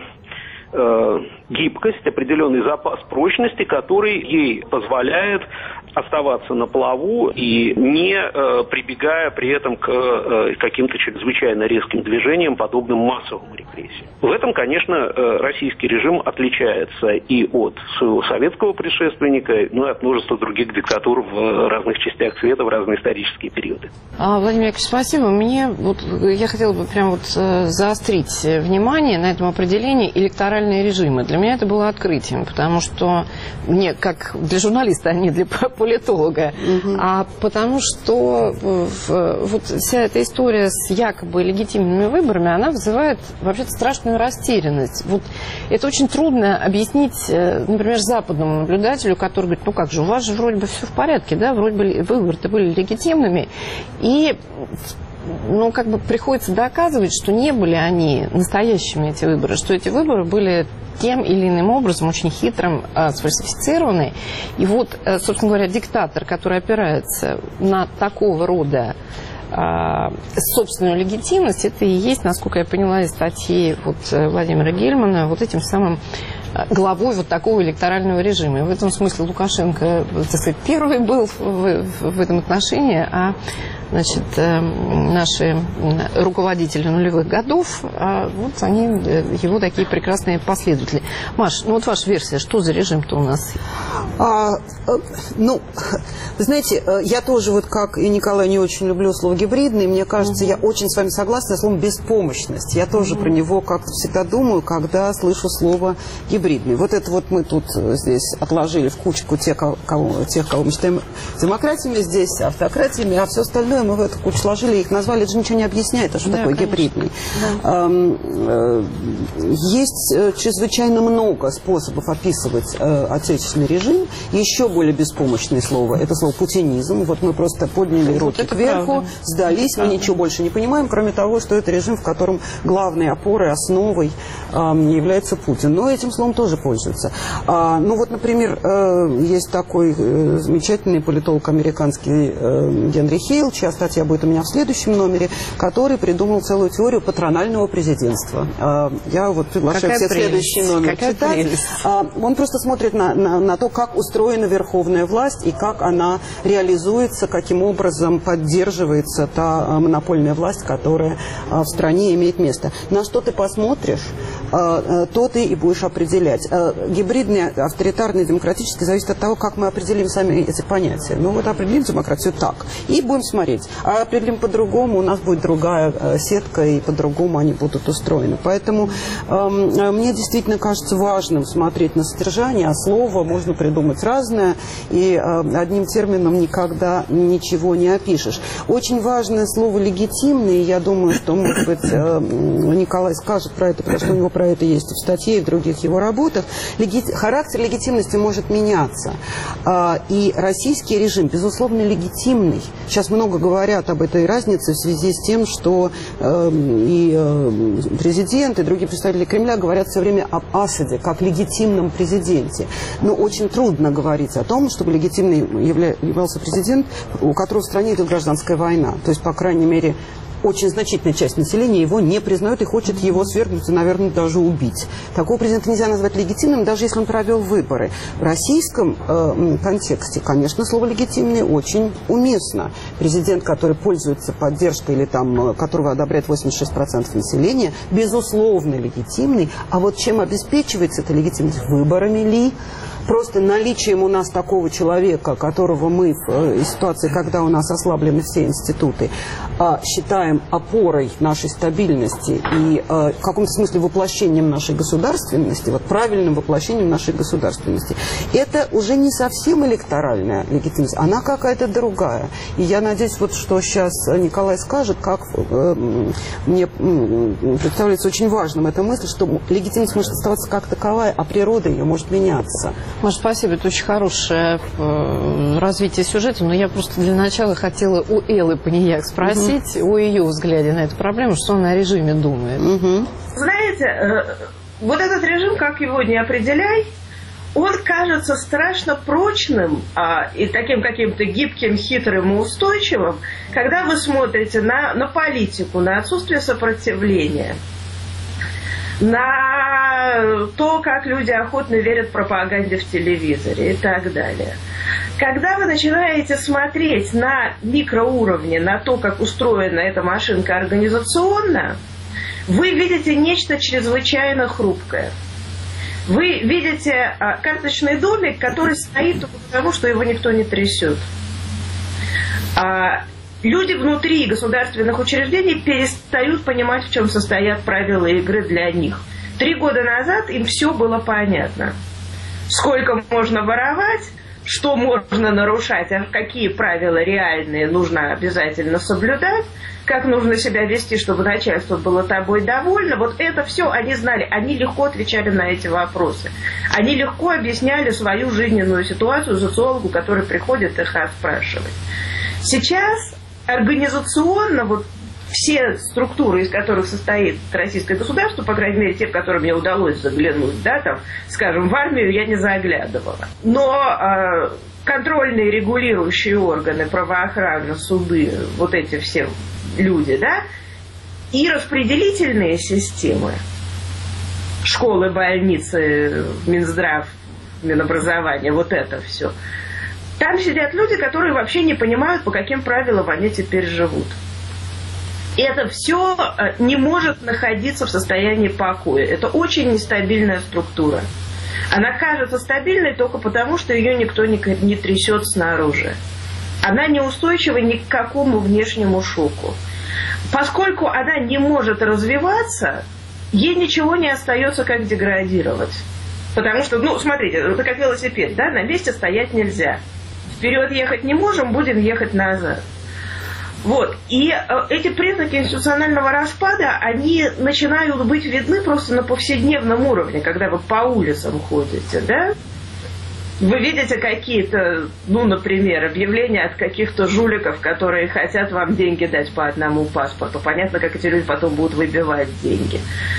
гибкость, определенный запас прочности, который ей позволяет оставаться на плаву и не э, прибегая при этом к э, каким-то чрезвычайно резким движениям, подобным массовым репрессиям. В этом, конечно, э, российский режим отличается и от своего советского предшественника, ну и от множества других диктатур в разных частях света в разные исторические периоды. А, Владимир Яковлевич, спасибо. Мне вот, я хотела бы прям вот заострить внимание на этом определении электоральные режимы. Для меня это было открытием, потому что мне, как для журналиста, а не для политолога, угу. а потому что в, вот вся эта история с якобы легитимными выборами, она вызывает вообще-то страшную растерянность. Вот это очень трудно объяснить, например, западному наблюдателю, который говорит, ну как же, у вас же вроде бы все в порядке, да, вроде бы выборы-то были легитимными, и ну, как бы приходится доказывать, что не были они настоящими, эти выборы, что эти выборы были тем или иным образом очень хитрым, э, сфальсифицированы. И вот, э, собственно говоря, диктатор, который опирается на такого рода э, собственную легитимность, это и есть, насколько я поняла из статьи вот, Владимира Гельмана, вот этим самым главой вот такого электорального режима. И в этом смысле Лукашенко, так сказать, первый был в, в, в этом отношении, а значит, наши руководители нулевых годов, вот они, его такие прекрасные последователи. Маш, ну вот ваша версия, что за режим-то у нас? А, ну, вы знаете, я тоже, вот как и Николай, не очень люблю слово «гибридный». Мне кажется, mm-hmm. я очень с вами согласна с словом «беспомощность». Я тоже mm-hmm. про него как-то всегда думаю, когда слышу слово «гибридный». Вот это вот мы тут здесь отложили в кучку тех, кого, тех, кого мы считаем демократиями, здесь автократиями, а все остальное остальное мы в эту кучу сложили, их назвали, это же ничего не объясняет, а что да, такое конечно. Гибридный. Да. Есть чрезвычайно много способов описывать отечественный режим. Еще более беспомощное слово – это слово «путинизм». Вот мы просто подняли руки вот кверху, правда. Сдались, мы ничего больше не понимаем, кроме того, что это режим, в котором главной опорой, основой является Путин. Но этим словом тоже пользуются. Ну вот, например, есть такой замечательный политолог американский Генри Хейл, чья статья будет у меня в следующем номере, который придумал целую теорию патронального президентства. Я вот приглашаю Какая всех прелесть. Следующий номер Какая читать. Прелесть. Он просто смотрит на, на, на то, как устроена верховная власть и как она реализуется, каким образом поддерживается та монопольная власть, которая в стране имеет место. На что ты посмотришь, то ты и будешь определять. Гибридный, авторитарный, демократический зависит от того, как мы определим сами эти понятия. Ну вот определим демократию так, и будем смотреть. А определим по-другому, у нас будет другая сетка, и по-другому они будут устроены. Поэтому э, мне действительно кажется важным смотреть на содержание, а слово можно придумать разное, и э, одним термином никогда ничего не опишешь. Очень важное слово «легитимный», я думаю, что, может быть, э, Николай скажет про это, потому что у него про это есть и в статье, и в других его работах. Леги... Характер легитимности может меняться. Э, и российский режим, безусловно, легитимный. Сейчас много говорят об этой разнице в связи с тем, что э, и э, президент, и другие представители Кремля говорят все время об Асаде как легитимном президенте. Но очень трудно говорить о том, чтобы легитимным явля... являлся президент, у которого в стране идет гражданская война. То есть, по крайней мере, очень значительная часть населения его не признает и хочет его свергнуть и, наверное, даже убить. Такого президента нельзя назвать легитимным, даже если он провел выборы. В российском э, контексте, конечно, слово «легитимный» очень уместно. Президент, который пользуется поддержкой или там, которого одобряет восемьдесят шесть процентов населения, безусловно, легитимный. А вот чем обеспечивается эта легитимность? Выборами ли? Просто наличием у нас такого человека, которого мы в э, ситуации, когда у нас ослаблены все институты, э, считаем опорой нашей стабильности и э, в каком-то смысле воплощением нашей государственности, вот правильным воплощением нашей государственности, это уже не совсем электоральная легитимность, она какая-то другая. И я надеюсь, вот что сейчас Николай скажет, как э, мне э, представляется очень важным эта мысль, что легитимность может оставаться как таковая, а природа ее может меняться. Маш, спасибо, это очень хорошее э, развитие сюжета, но я просто для начала хотела у Эллы Панияк спросить угу. о ее взгляде на эту проблему, что она о режиме думает. Угу. Знаете, э, вот этот режим, как его не определяй, он кажется страшно прочным а, и таким каким-то гибким, хитрым и устойчивым, когда вы смотрите на, на политику, на отсутствие сопротивления, на то, как люди охотно верят пропаганде в телевизоре и так далее. Когда вы начинаете смотреть на микроуровне, на то, как устроена эта машинка организационно, вы видите нечто чрезвычайно хрупкое. Вы видите а, карточный домик, который стоит только потому, что его никто не трясет. А, Люди внутри государственных учреждений перестают понимать, в чем состоят правила игры для них. Три года назад им все было понятно. Сколько можно воровать, что можно нарушать, а какие правила реальные нужно обязательно соблюдать, как нужно себя вести, чтобы начальство было тобой довольно. Вот это все они знали. Они легко отвечали на эти вопросы. Они легко объясняли свою жизненную ситуацию социологу, который приходит их спрашивать. Сейчас организационно вот все структуры, из которых состоит российское государство, по крайней мере, те, в которые мне удалось заглянуть, да, там, скажем, в армию я не заглядывала. Но э, контрольные регулирующие органы, правоохрана, суды, вот эти все люди, да, и распределительные системы, школы, больницы, Минздрав, Минобразование, вот это все. Там сидят люди, которые вообще не понимают, по каким правилам они теперь живут. И это все не может находиться в состоянии покоя. Это очень нестабильная структура. Она кажется стабильной только потому, что ее никто не, не трясет снаружи. Она неустойчива ни к какому внешнему шоку. Поскольку она не может развиваться, ей ничего не остается, как деградировать. Потому что, ну, смотрите, это как велосипед, да, на месте стоять нельзя. Вперед ехать не можем, будем ехать назад. Вот. И э, эти признаки институционального распада, они начинают быть видны просто на повседневном уровне, когда вы по улицам ходите, да? Вы видите какие-то, ну, например, объявления от каких-то жуликов, которые хотят вам деньги дать по одному паспорту. Понятно, как эти люди потом будут выбивать деньги.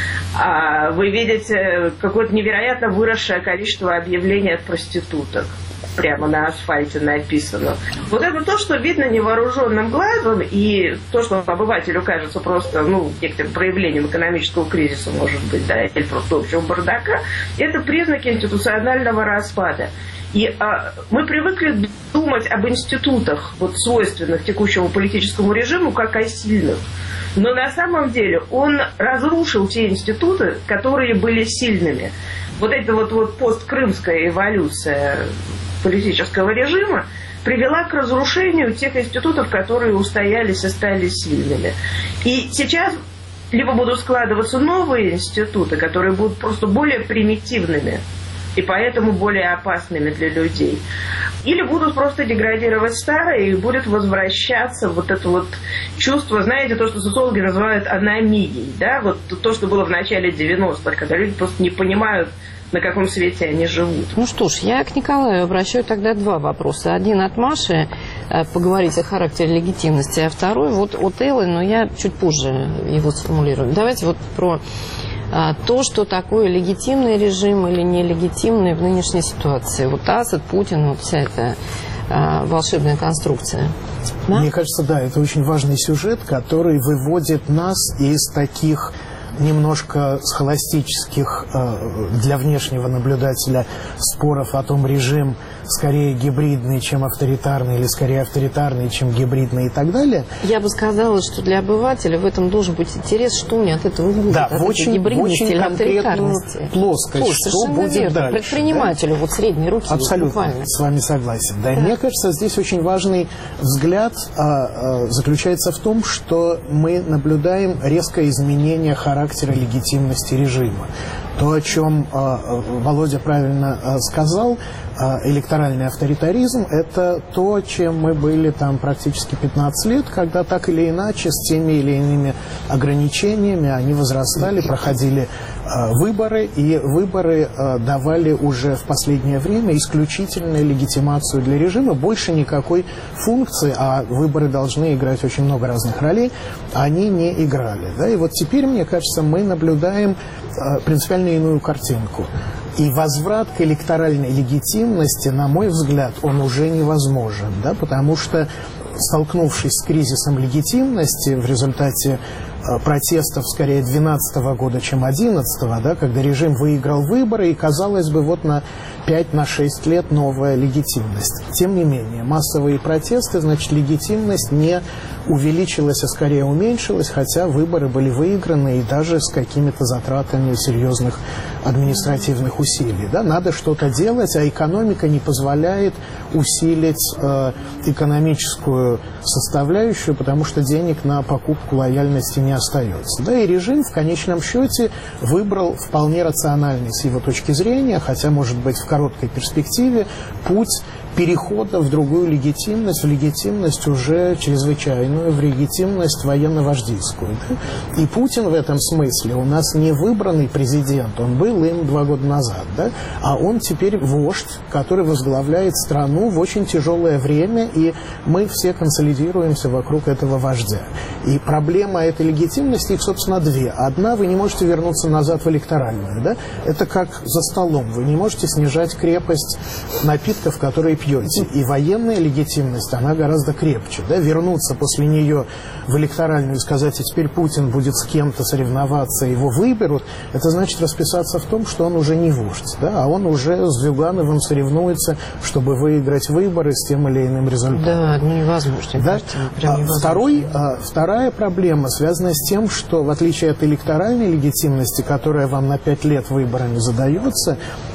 А вы видите какое-то невероятно выросшее количество объявлений от проституток. Прямо на асфальте написано. Вот это то, что видно невооруженным глазом, и то, что обывателю кажется просто, ну, некоторым проявлением экономического кризиса, может быть, да, или просто общего бардака, это признаки институционального распада. И а, мы привыкли думать об институтах, вот, свойственных текущему политическому режиму, как о сильных. Но на самом деле он разрушил те институты, которые были сильными. Вот эта вот, вот посткрымская эволюция политического режима привела к разрушению тех институтов, которые устоялись и стали сильными. И сейчас либо будут складываться новые институты, которые будут просто более примитивными и поэтому более опасными для людей, или будут просто деградировать старые, и будет возвращаться вот это вот чувство, знаете, то, что социологи называют аномией, да, вот то, что было в начале девяностых, когда люди просто не понимают, на каком свете они живут. Ну что ж, я к Николаю обращаю тогда два вопроса. Один от Маши, поговорить о характере легитимности, а второй вот от Эллы, но я чуть позже его сформулирую. Давайте вот про а, то, что такое легитимный режим или нелегитимный в нынешней ситуации. Вот Асад, Путин, вот вся эта а, волшебная конструкция. Да? Мне кажется, да, это очень важный сюжет, который выводит нас из таких немножко схоластических для внешнего наблюдателя споров о том, режим скорее гибридный, чем авторитарный, или скорее авторитарный, чем гибридный и так далее. Я бы сказала, что для обывателя в этом должен быть интерес, что мне от этого будет, да, от в очень, гибридности очень или авторитарности. Плоскость, Плоскость, что будет верно. дальше. Предпринимателю, да? Вот средней руки. Абсолютно, буквально. С вами согласен. Да, Да. Мне кажется, здесь очень важный взгляд а, а, заключается в том, что мы наблюдаем резкое изменение характера легитимности режима. То, о чем а, Володя правильно а, сказал, а, электоральный авторитаризм, это то, чем мы были там практически пятнадцать лет, когда так или иначе с теми или иными ограничениями они возрастали, проходили а, выборы, и выборы а, давали уже в последнее время исключительную легитимацию для режима, больше никакой функции, а выборы должны играть очень много разных ролей, они не играли. Да? И вот теперь, мне кажется, мы наблюдаем а, принципиально иную картинку. И возврат к электоральной легитимности, на мой взгляд, он уже невозможен, да, потому что, столкнувшись с кризисом легитимности в результате э, протестов скорее две тысячи двенадцатого года, чем две тысячи одиннадцатого, да, когда режим выиграл выборы, и, казалось бы, вот на пять-шесть лет новая легитимность. Тем не менее, массовые протесты, значит, легитимность не увеличилась, а скорее уменьшилась, хотя выборы были выиграны и даже с какими-то затратами серьезных административных усилий. Да? Надо что-то делать, а экономика не позволяет усилить э, экономическую составляющую, потому что денег на покупку лояльности не остается. Да? И режим в конечном счете выбрал вполне рациональный с его точки зрения, хотя, может быть, в короткой перспективе, путь перехода в другую легитимность, в легитимность уже чрезвычайную, в легитимность военно-вождийскую. Да? И Путин в этом смысле у нас не выбранный президент, он был им два года назад, да? А он теперь вождь, который возглавляет страну в очень тяжелое время, и мы все консолидируемся вокруг этого вождя. И проблема этой легитимности, их, собственно, две. Одна, вы не можете вернуться назад в электоральную. Да? Это как за столом. Вы не можете снижать крепость напитков, которые пьете. И военная легитимность, она гораздо крепче. Да? Вернуться после нее в электоральную и сказать, а теперь Путин будет с кем-то соревноваться, его выберут, это значит расписаться в том, что он уже не вождь, да? А он уже с Зюгановым соревнуется, чтобы выиграть выборы с тем или иным результатом. Да, ну невозможно. Да? Прям невозможно. Второй, а, вторая проблема связана с тем, что в отличие от электоральной легитимности, которая вам на пять лет выборами задается,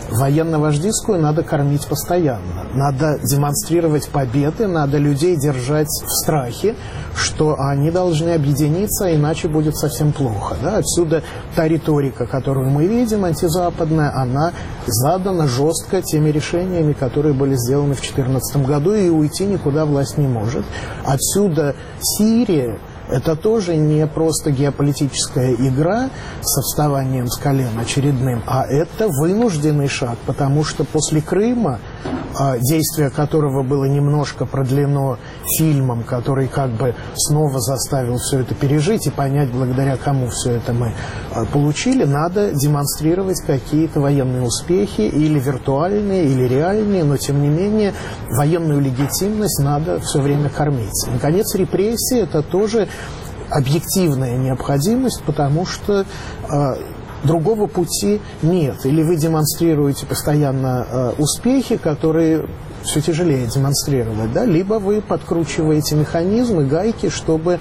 Военно-вождистскую надо кормить постоянно. Надо демонстрировать победы, надо людей держать в страхе, что они должны объединиться, иначе будет совсем плохо. Да? Отсюда та риторика, которую мы видим, антизападная, она задана жестко теми решениями, которые были сделаны в две тысячи четырнадцатом году, и уйти никуда власть не может. Отсюда Сирия. Это тоже не просто геополитическая игра со вставанием с колен очередным, а это вынужденный шаг, потому что после Крыма, действие которого было немножко продлено фильмом, который как бы снова заставил все это пережить и понять, благодаря кому все это мы получили, надо демонстрировать какие-то военные успехи, или виртуальные, или реальные, но тем не менее военную легитимность надо все время кормить. И, наконец, репрессии – это тоже объективная необходимость, потому что э, другого пути нет. Или вы демонстрируете постоянно э, успехи, которые все тяжелее демонстрировать, да? Либо вы подкручиваете механизмы, гайки, чтобы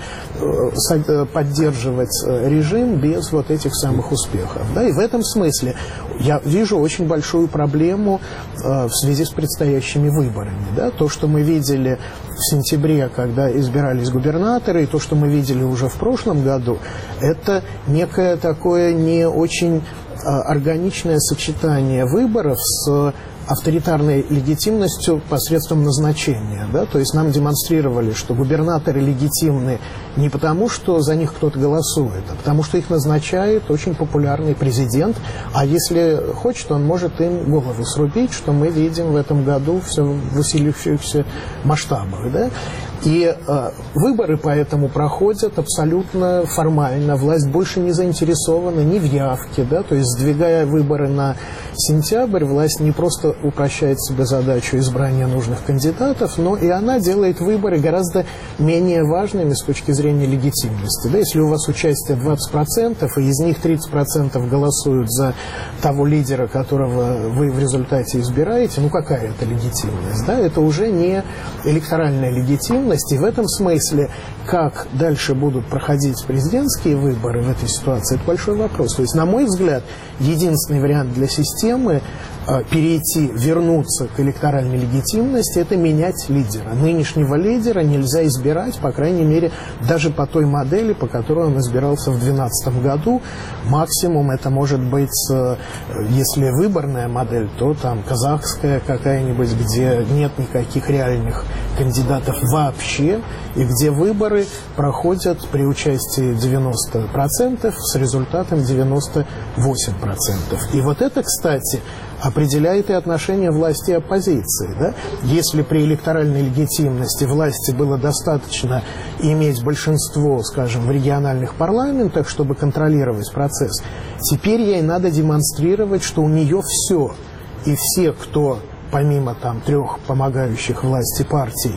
э, поддерживать режим без вот этих самых успехов. Да? И в этом смысле я вижу очень большую проблему э, в связи с предстоящими выборами. Да? То, что мы видели в сентябре, когда избирались губернаторы, и то, что мы видели уже в прошлом году, это некое такое не очень э, органичное сочетание выборов с авторитарной легитимностью посредством назначения. Да? То есть нам демонстрировали, что губернаторы легитимны не потому, что за них кто-то голосует, а потому что их назначает очень популярный президент, а если хочет, он может им голову срубить, что мы видим в этом году все в усилившихся масштабах. Да? И э, выборы поэтому проходят абсолютно формально. Власть больше не заинтересована ни в явке. Да? То есть, сдвигая выборы на сентябрь, власть не просто упрощает себе задачу избрания нужных кандидатов, но и она делает выборы гораздо менее важными с точки зрения легитимности. Да? Если у вас участие двадцать процентов, и из них тридцать процентов голосуют за того лидера, которого вы в результате избираете, ну какая это легитимность? Да? Это уже не электоральная легитимность. И в этом смысле, как дальше будут проходить президентские выборы в этой ситуации, это большой вопрос. То есть, на мой взгляд, единственный вариант для системы э, перейти, вернуться к электоральной легитимности, это менять лидера. Нынешнего лидера нельзя избирать, по крайней мере, даже по той модели, по которой он избирался в две тысячи двенадцатом году. Максимум это может быть, э, если выборная модель, то там казахская какая-нибудь, где нет никаких реальных кандидатов вообще, и где выборы проходят при участии девяноста процентов с результатом девяноста восьми процентов. И вот это, кстати, определяет и отношение власти и оппозиции. Да? Если при электоральной легитимности власти было достаточно иметь большинство, скажем, в региональных парламентах, чтобы контролировать процесс, теперь ей надо демонстрировать, что у нее все. И все, кто помимо там трех помогающих власти партий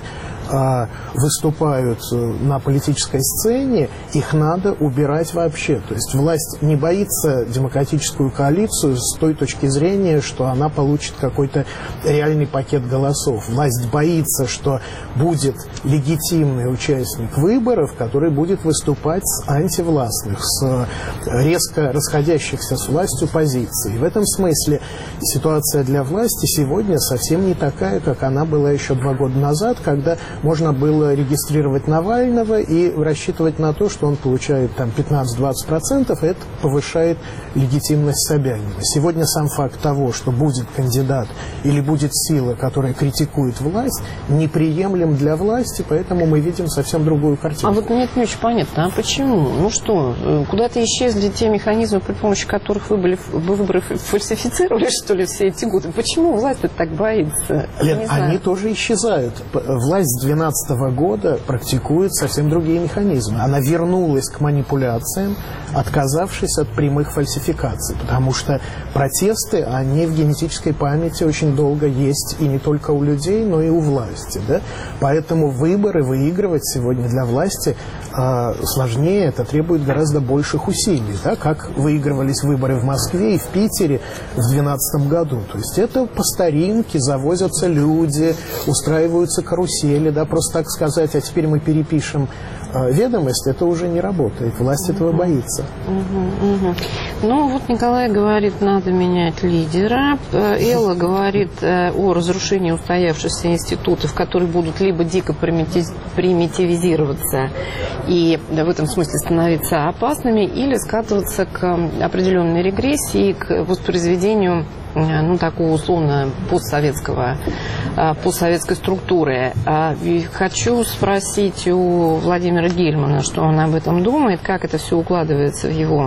выступают на политической сцене, их надо убирать вообще. То есть власть не боится демократическую коалицию с той точки зрения, что она получит какой-то реальный пакет голосов. Власть боится, что будет легитимный участник выборов, который будет выступать с антивластных, с резко расходящихся с властью позиций. И в этом смысле ситуация для власти сегодня совсем не такая, как она была еще два года назад, когда можно было регистрировать Навального и рассчитывать на то, что он получает там пятнадцать-двадцать процентов, и это повышает легитимность Собянина. Сегодня сам факт того, что будет кандидат или будет сила, которая критикует власть, неприемлем для власти, поэтому мы видим совсем другую картину. А вот мне это не очень понятно. А почему? Ну что, куда-то исчезли те механизмы, при помощи которых выборы, выборы фальсифицировали, что ли, все эти годы? Почему власть так боится? Лен, они тоже исчезают. Власть с две тысячи двенадцатого года практикует совсем другие механизмы. Она вернулась к манипуляциям, отказавшись от прямых фальсификаций, потому что протесты, они в генетической памяти очень долго есть, и не только у людей, но и у власти. Да? Поэтому выборы выигрывать сегодня для власти э, сложнее, это требует гораздо больших усилий, да? Как выигрывались выборы в Москве и в Питере в две тысячи двенадцатом году. То есть это по старинке, завозятся люди, устраиваются карусели, да, просто так сказать, а теперь мы перепишем э, ведомость, это уже не работает. Власть этого боится. Угу, угу. Ну, вот Николай говорит, надо менять лидера. Элла говорит о разрушении устоявшихся институтов, которые будут либо дико примитивизироваться и в этом смысле становиться опасными, или скатываться к определенной регрессии, к воспроизведению, ну, такого условно постсоветского, постсоветской структуры. И хочу спросить у Владимира Гельмана, что он об этом думает, как это все укладывается в его,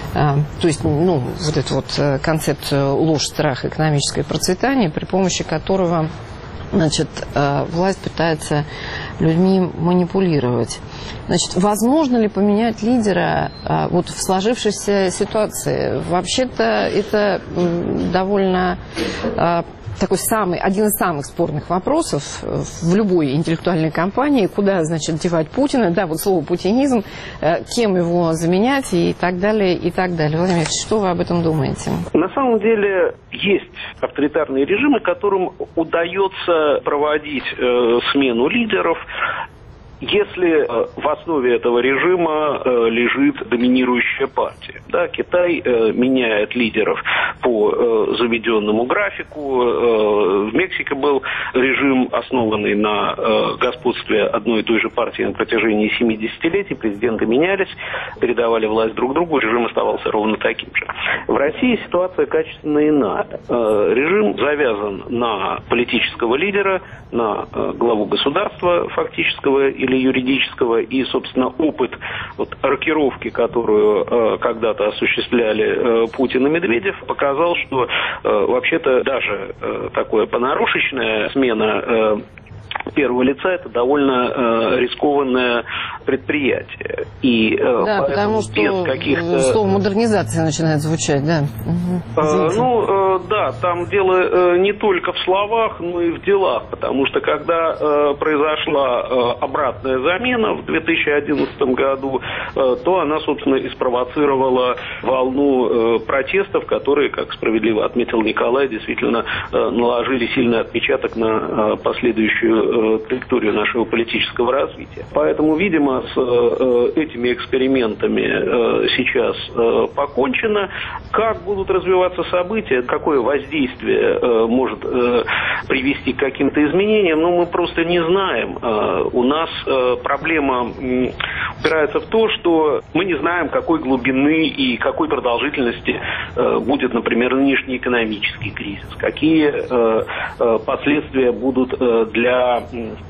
то есть, ну, вот эту вот концепцию ложь, страх, экономическое процветание, при помощи которого, значит, власть пытается людьми манипулировать. Значит, возможно ли поменять лидера вот в сложившейся ситуации? Вообще-то это довольно такой самый, один из самых спорных вопросов в любой интеллектуальной кампании, куда, значит, девать Путина, да, вот слово путинизм, кем его заменять и так далее, и так далее. Владимир Ильич, что вы об этом думаете? На самом деле есть авторитарные режимы, которым удается проводить э, смену лидеров, если э, в основе этого режима э, лежит доминирующая партия. Да, Китай э, меняет лидеров по э, заведенному графику. Э, в Мексике был режим, основанный на э, господстве одной и той же партии на протяжении семидесятилетий. Президенты менялись, передавали власть друг другу, режим оставался ровно таким же. В России ситуация качественно иная. Э, режим завязан на политического лидера, на э, главу государства фактического или юридического, и, собственно, опыт вот, рокировки, которую э, когда-то осуществляли э, Путин и Медведев, показал, что э, вообще-то даже э, такое понарошечная смена э, первого лица — это довольно э, рискованное предприятие. И, э, да, потому что без каких-то... слово модернизация начинает звучать, да. Э, ну, э, да, там дело э, не только в словах, но и в делах, потому что когда э, произошла э, обратная замена в две тысячи одиннадцатом году, э, то она, собственно, и спровоцировала волну э, протестов, которые, как справедливо отметил Николай, действительно э, наложили сильный отпечаток на э, последующую траекторию нашего политического развития. Поэтому, видимо, с э, этими экспериментами э, сейчас э, покончено. Как будут развиваться события, какое воздействие э, может э, привести к каким-то изменениям, ну, мы просто не знаем. Э, у нас э, проблема э, упирается в то, что мы не знаем, какой глубины и какой продолжительности э, будет, например, нынешний экономический кризис, какие э, э, последствия будут э, для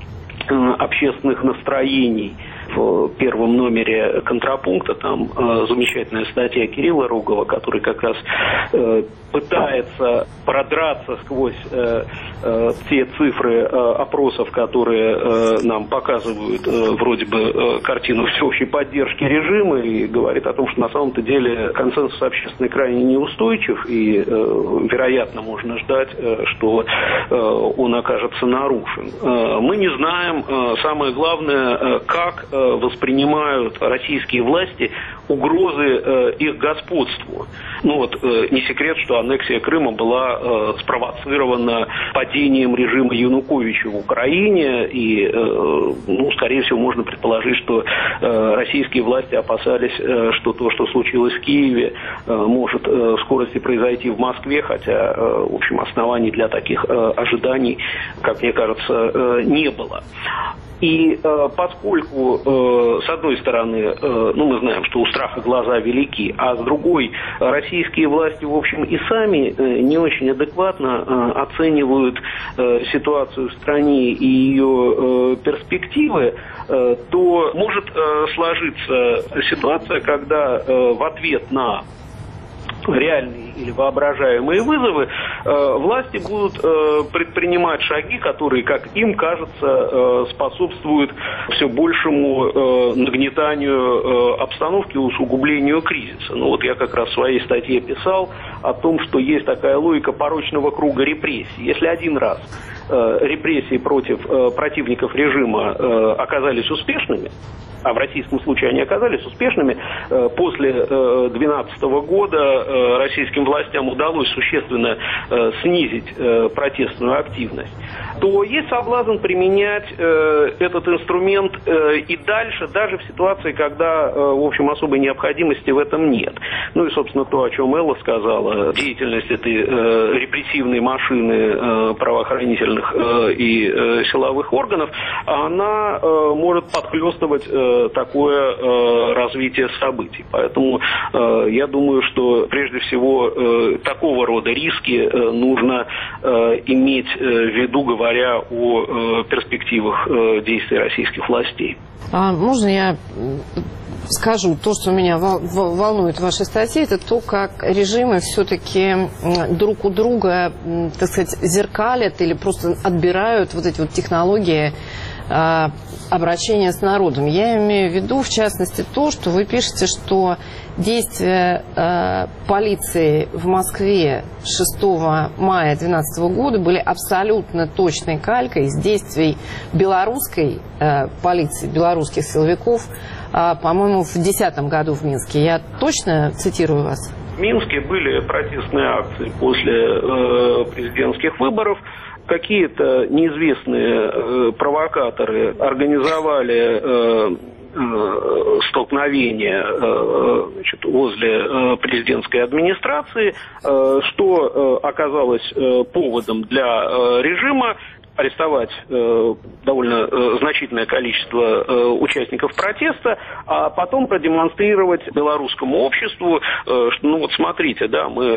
общественных настроений. В первом номере «Контрапункта» там э, замечательная статья Кирилла Рогова, который как раз э, пытается продраться сквозь э, э, те цифры э, опросов, которые э, нам показывают э, вроде бы э, картину всеобщей поддержки режима, и говорит о том, что на самом-то деле консенсус общественный крайне неустойчив, и э, вероятно можно ждать, э, что э, он окажется нарушен. Э, мы не знаем, э, самое главное, э, как э, воспринимают российские власти угрозы э, их господству. Ну вот, э, не секрет, что аннексия Крыма была э, спровоцирована падением режима Януковича в Украине, и, э, ну, скорее всего, можно предположить, что э, российские власти опасались, э, что то, что случилось в Киеве, э, может э, в скорости произойти в Москве, хотя, э, в общем, оснований для таких э, ожиданий, как мне кажется, э, не было. И э, поскольку, э, с одной стороны, э, ну, мы знаем, что у страха глаза велики, а с другой, российские власти, в общем, и сами э, не очень адекватно э, оценивают э, ситуацию в стране и ее э, перспективы, э, то может э, сложиться ситуация, когда э, в ответ на реальные или воображаемые вызовы, э, власти будут э, предпринимать шаги, которые, как им кажется, э, способствуют все большему э, нагнетанию э, обстановки, усугублению кризиса. Ну вот я как раз в своей статье писал о том, что есть такая логика порочного круга репрессий. Если один раз э, репрессии против э, противников режима э, оказались успешными, а в российском случае они оказались успешными, после две тысячи двенадцатого года российским властям удалось существенно э, снизить э, протестную активность, то есть соблазн применять э, этот инструмент э, и дальше, даже в ситуации, когда, э, в общем, особой необходимости в этом нет. Ну и, собственно, то, о чем Элла сказала, деятельность этой э, репрессивной машины э, правоохранительных э, и э, силовых органов, она э, может подхлестывать э, такое э, развитие событий. Поэтому э, я думаю, что прежде всего э, такого рода риски э, нужно э, иметь э, в виду, говоря о э, перспективах э, действий российских властей. А можно я скажу, то, что меня волнует в вашей статье, это то, как режимы все-таки друг у друга, так сказать, зеркалят или просто отбирают вот эти вот технологии э, обращения с народом. Я имею в виду, в частности, то, что вы пишете, что действия э, полиции в Москве шестого мая две тысячи двенадцатого года были абсолютно точной калькой из действий белорусской э, полиции, белорусских силовиков, э, по-моему, в две тысячи десятом году в Минске. Я точно цитирую вас? В Минске были протестные акции после э, президентских выборов. Какие-то неизвестные э, провокаторы организовали э, столкновение значит, возле президентской администрации, что оказалось поводом для режима арестовать э, довольно э, значительное количество э, участников протеста, а потом продемонстрировать белорусскому обществу, э, что, ну вот смотрите, да, мы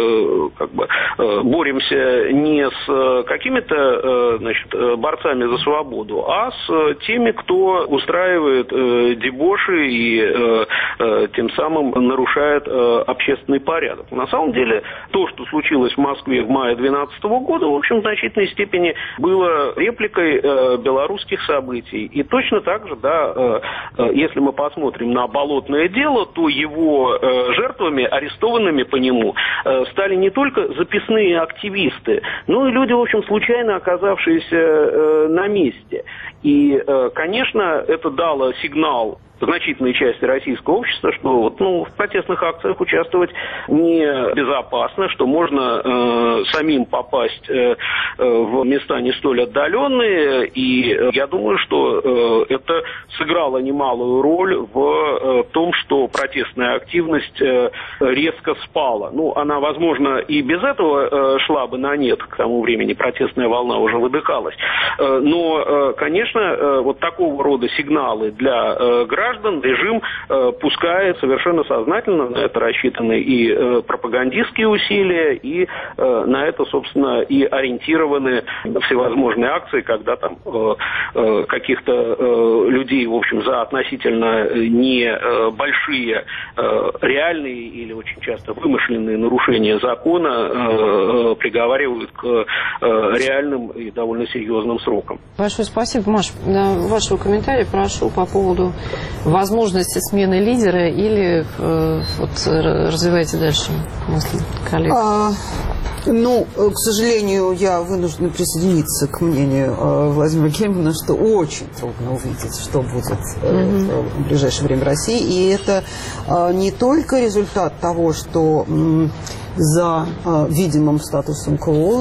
э, как бы э, боремся не с какими-то э, значит, борцами за свободу, а с теми, кто устраивает э, дебоши и э, э, тем самым нарушает э, общественный порядок. На самом деле, то, что случилось в Москве в мае две тысячи двенадцатого года, в общем, в значительной степени было репликой э, белорусских событий. И точно так же, да, э, э, если мы посмотрим на болотное дело, то его э, жертвами, арестованными по нему, э, стали не только записные активисты, но и люди, в общем, случайно оказавшиеся э, на месте. И, э, конечно, это дало сигнал значительной части российского общества, что вот, ну, в протестных акциях участвовать небезопасно, что можно э, самим попасть э, в места не столь отдаленные. И я думаю, что э, это сыграло немалую роль в э, том, что протестная активность э, резко спала. Ну, она, возможно, и без этого э, шла бы на нет, к тому времени протестная волна уже выдыхалась. Э, но, э, конечно, э, вот такого рода сигналы для э, граждан граждан режим э, пускает совершенно сознательно, на это рассчитаны и э, пропагандистские усилия, и э, на это, собственно, и ориентированы всевозможные акции, когда там э, э, каких-то э, людей, в общем, за относительно небольшие э, реальные или очень часто вымышленные нарушения закона э, э, приговаривают к э, реальным и довольно серьезным срокам. Большое спасибо. Маш, вашего комментария прошу по поводу возможности смены лидера или э, вот, развивайте дальше мысли коллег. А, ну, к сожалению, я вынуждена присоединиться к мнению э, Владимира Гельмана, что очень трудно увидеть, что будет э, mm-hmm. в ближайшее время в России. И это э, не только результат того, что э, за э, видимым статусом КВО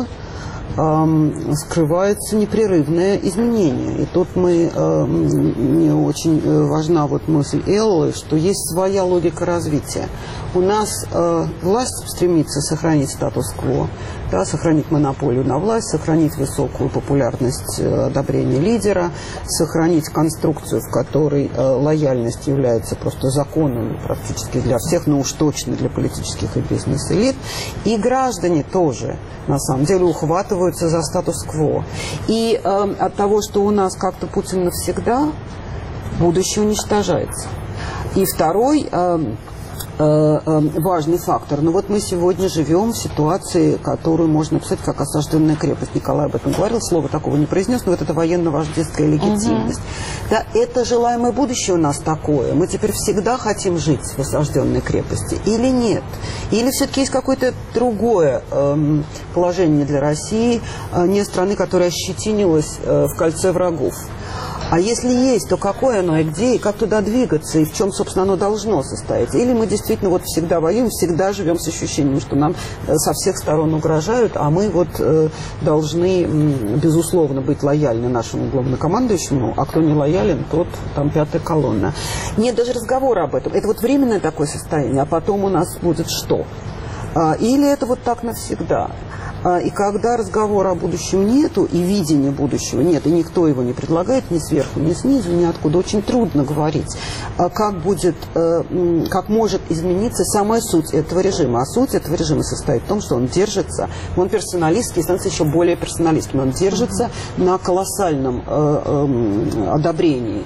скрывается непрерывное изменение. И тут мы, мне очень важна вот мысль Эллы, что есть своя логика развития. У нас власть стремится сохранить статус-кво, да, сохранить монополию на власть, сохранить высокую популярность, одобрение лидера, сохранить конструкцию, в которой лояльность является просто законом практически для всех, но уж точно для политических и бизнес-элит. И граждане тоже, на самом деле, ухватываются за статус-кво. И э, от того, что у нас как-то Путин навсегда, будущее уничтожается. И второй э, э, важный фактор. Ну вот мы сегодня живем в ситуации, которую можно описать как осажденная крепость. Николай об этом говорил, слова такого не произнес, но вот это военно-вождистская легитимность. Угу. Да, это желаемое будущее у нас такое. Мы теперь всегда хотим жить в осажденной крепости или нет? Или все-таки есть какое-то другое э, положение для России, э, не страны, которая ощетинилась э, в кольце врагов? А если есть, то какое оно и где, и как туда двигаться, и в чем, собственно, оно должно состоять? Или мы действительно вот всегда воюем, всегда живем с ощущением, что нам со всех сторон угрожают, а мы вот э, должны, безусловно, быть лояльны нашему главнокомандующему, а кто не лоялен, тот там пятая колонна. Нет даже разговора об этом. Это вот временное такое состояние, а потом у нас будет что? А, или это вот так навсегда? И когда разговора о будущем нету, и видения будущего нет, и никто его не предлагает ни сверху, ни снизу, ни откуда, очень трудно говорить, как будет, как может измениться самая суть этого режима. А суть этого режима состоит в том, что он держится, он персоналистский, становится еще более персоналистским, он держится на колоссальном одобрении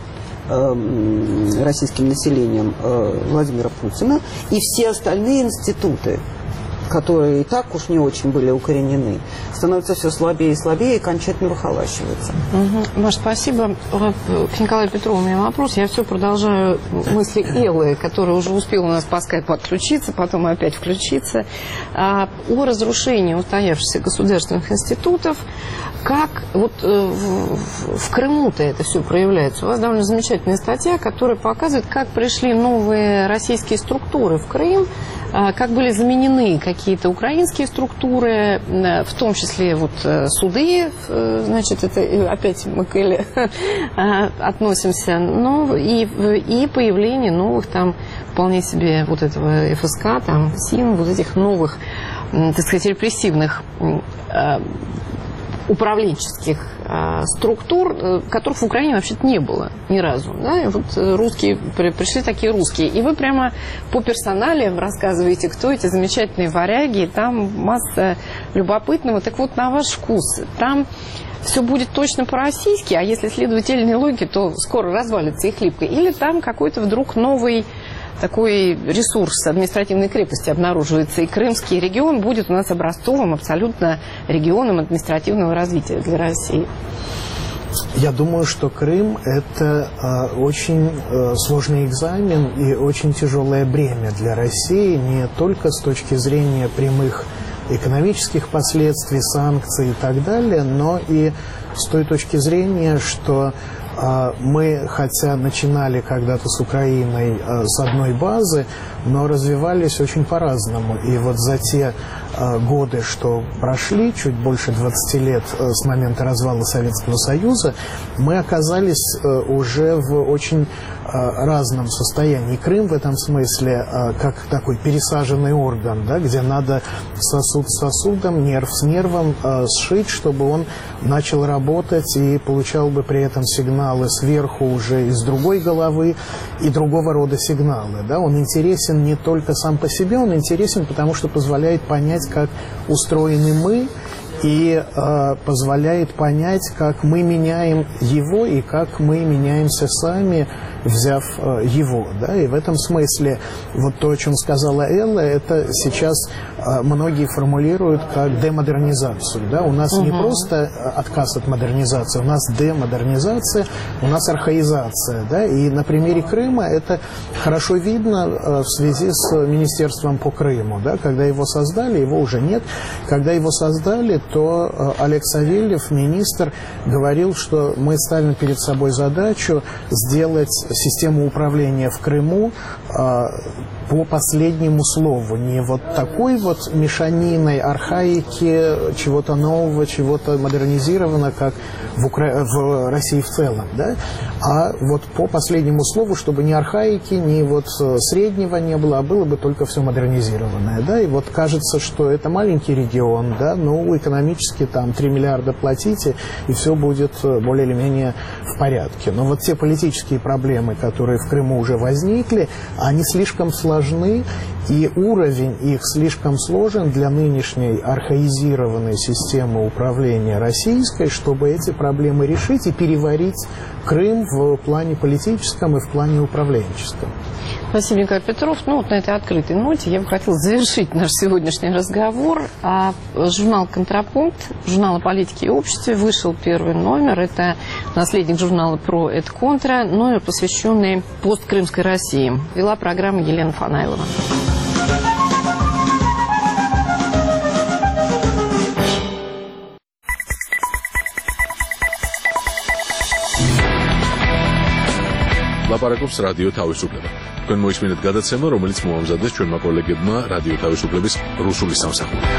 российским населением Владимира Путина, и все остальные институты, которые и так уж не очень были укоренены, становятся все слабее и слабее и окончательно выхолащиваются. Угу. Маш, спасибо. К Николаю Петрову у меня вопрос. Я все продолжаю мысли Эллы, которая уже успела у нас по скайпу отключиться, потом опять включиться, о разрушении устоявшихся государственных институтов. Как вот в, в Крыму-то это все проявляется? У вас довольно замечательная статья, которая показывает, как пришли новые российские структуры в Крым, как были заменены какие-то украинские структуры, в том числе вот суды, значит, это опять мы к Элле относимся, но и, и появление новых там вполне себе вот этого эф эс ка, там, СИН, вот этих новых, так сказать, репрессивных управленческих э, структур, э, которых в Украине вообще-то не было ни разу. Да? И вот э, русские, при, пришли такие русские. И вы прямо по персоналиям рассказываете, кто эти замечательные варяги. Там масса любопытного. Так вот, на ваш вкус, там все будет точно по-российски, а если следовать Эллиной логике, то скоро развалится и хлипко. Или там какой-то вдруг новый такой ресурс административной крепости обнаруживается, и Крымский регион будет у нас образцовым абсолютно регионом административного развития для России. Я думаю, что Крым – это э, очень э, сложный экзамен и очень тяжелое бремя для России, не только с точки зрения прямых экономических последствий, санкций и так далее, но и с той точки зрения, что мы, хотя начинали когда-то с Украиной с одной базы, но развивались очень по-разному. И вот за те годы, что прошли, чуть больше двадцати лет с момента развала Советского Союза, мы оказались уже в очень разном состоянии. Крым в этом смысле как такой пересаженный орган, да, где надо сосуд с сосудом, нерв с нервом сшить, чтобы он начал работать и получал бы при этом сигналы сверху уже из другой головы и другого рода сигналы. Да. Он интересен не только сам по себе, он интересен, потому что позволяет понять, как устроены мы, и э, позволяет понять, как мы меняем его и как мы меняемся сами, взяв э, его. Да? И в этом смысле вот то, о чем сказала Элла, это сейчас э, многие формулируют как демодернизацию. Да? У нас угу. не просто отказ от модернизации, у нас демодернизация, у нас архаизация. Да? И на примере Крыма это хорошо видно э, в связи с Министерством по Крыму. Да? Когда его создали, его уже нет. Когда его создали, то Олег Савельев, министр, говорил, что мы ставим перед собой задачу сделать систему управления в Крыму по последнему слову, не вот такой вот мешаниной архаики, чего-то нового, чего-то модернизированного, как в, Укра... в России в целом, да? А вот по последнему слову, чтобы ни архаики, ни вот среднего не было, а было бы только все модернизированное, да? И вот кажется, что это маленький регион, да, но экономически там три миллиарда платите, и все будет более или менее в порядке. Но вот те политические проблемы, которые в Крыму уже возникли, они слишком сложны, и уровень их слишком сложен для нынешней архаизированной системы управления российской, чтобы эти проблемы решить и переварить Крым в плане политическом и в плане управленческом. Спасибо, Николай Петров. Ну, вот на этой открытой ноте я бы хотела завершить наш сегодняшний разговор. А журнал «Контрапункт», журнал о политике и обществе, вышел первый номер. Это наследник журнала про «Эд-Контра», номер, посвященный посткрымской России. Вела программу Елена Фанайлова. ლაპარაკობს რადიო თავისუფლება. თქვენ მოისმინეთ გადაცემა, რომელიც მოამზადეს ჩვენმა კოლეგებმა რადიო თავისუფლების რუსული სამსახურიდან.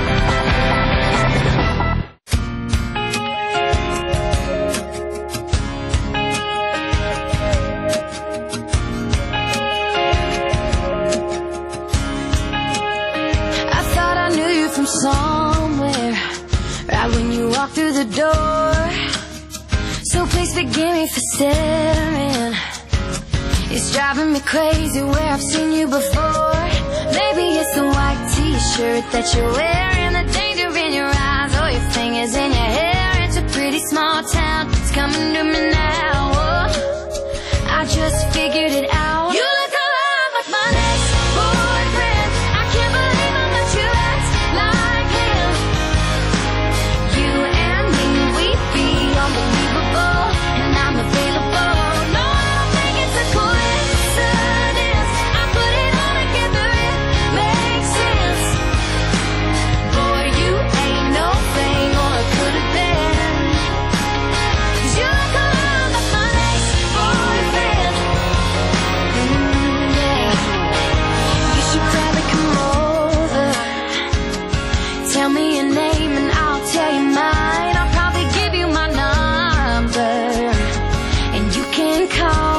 From somewhere, right when you walk through the door. So please forgive me for staring. It's driving me crazy where I've seen you before. Maybe it's the white t-shirt that you're wearing, the danger in your eyes, or your fingers in your hair. It's a pretty small town, it's coming to me now. Oh, I just figured it out. You look a lot like my next boyfriend. I can't believe how much you act like him. You and me, we'd be unbelievable, and I'm available. No, I don't think it's a coincidence. I put it all together, it makes sense. Boy, you ain't no thing, or it could have been. 'Cause you look a lot like my next boyfriend. Mm, yeah. You should probably come over. Tell me your name and I'll tell you mine. I'll probably give you my number, and you can call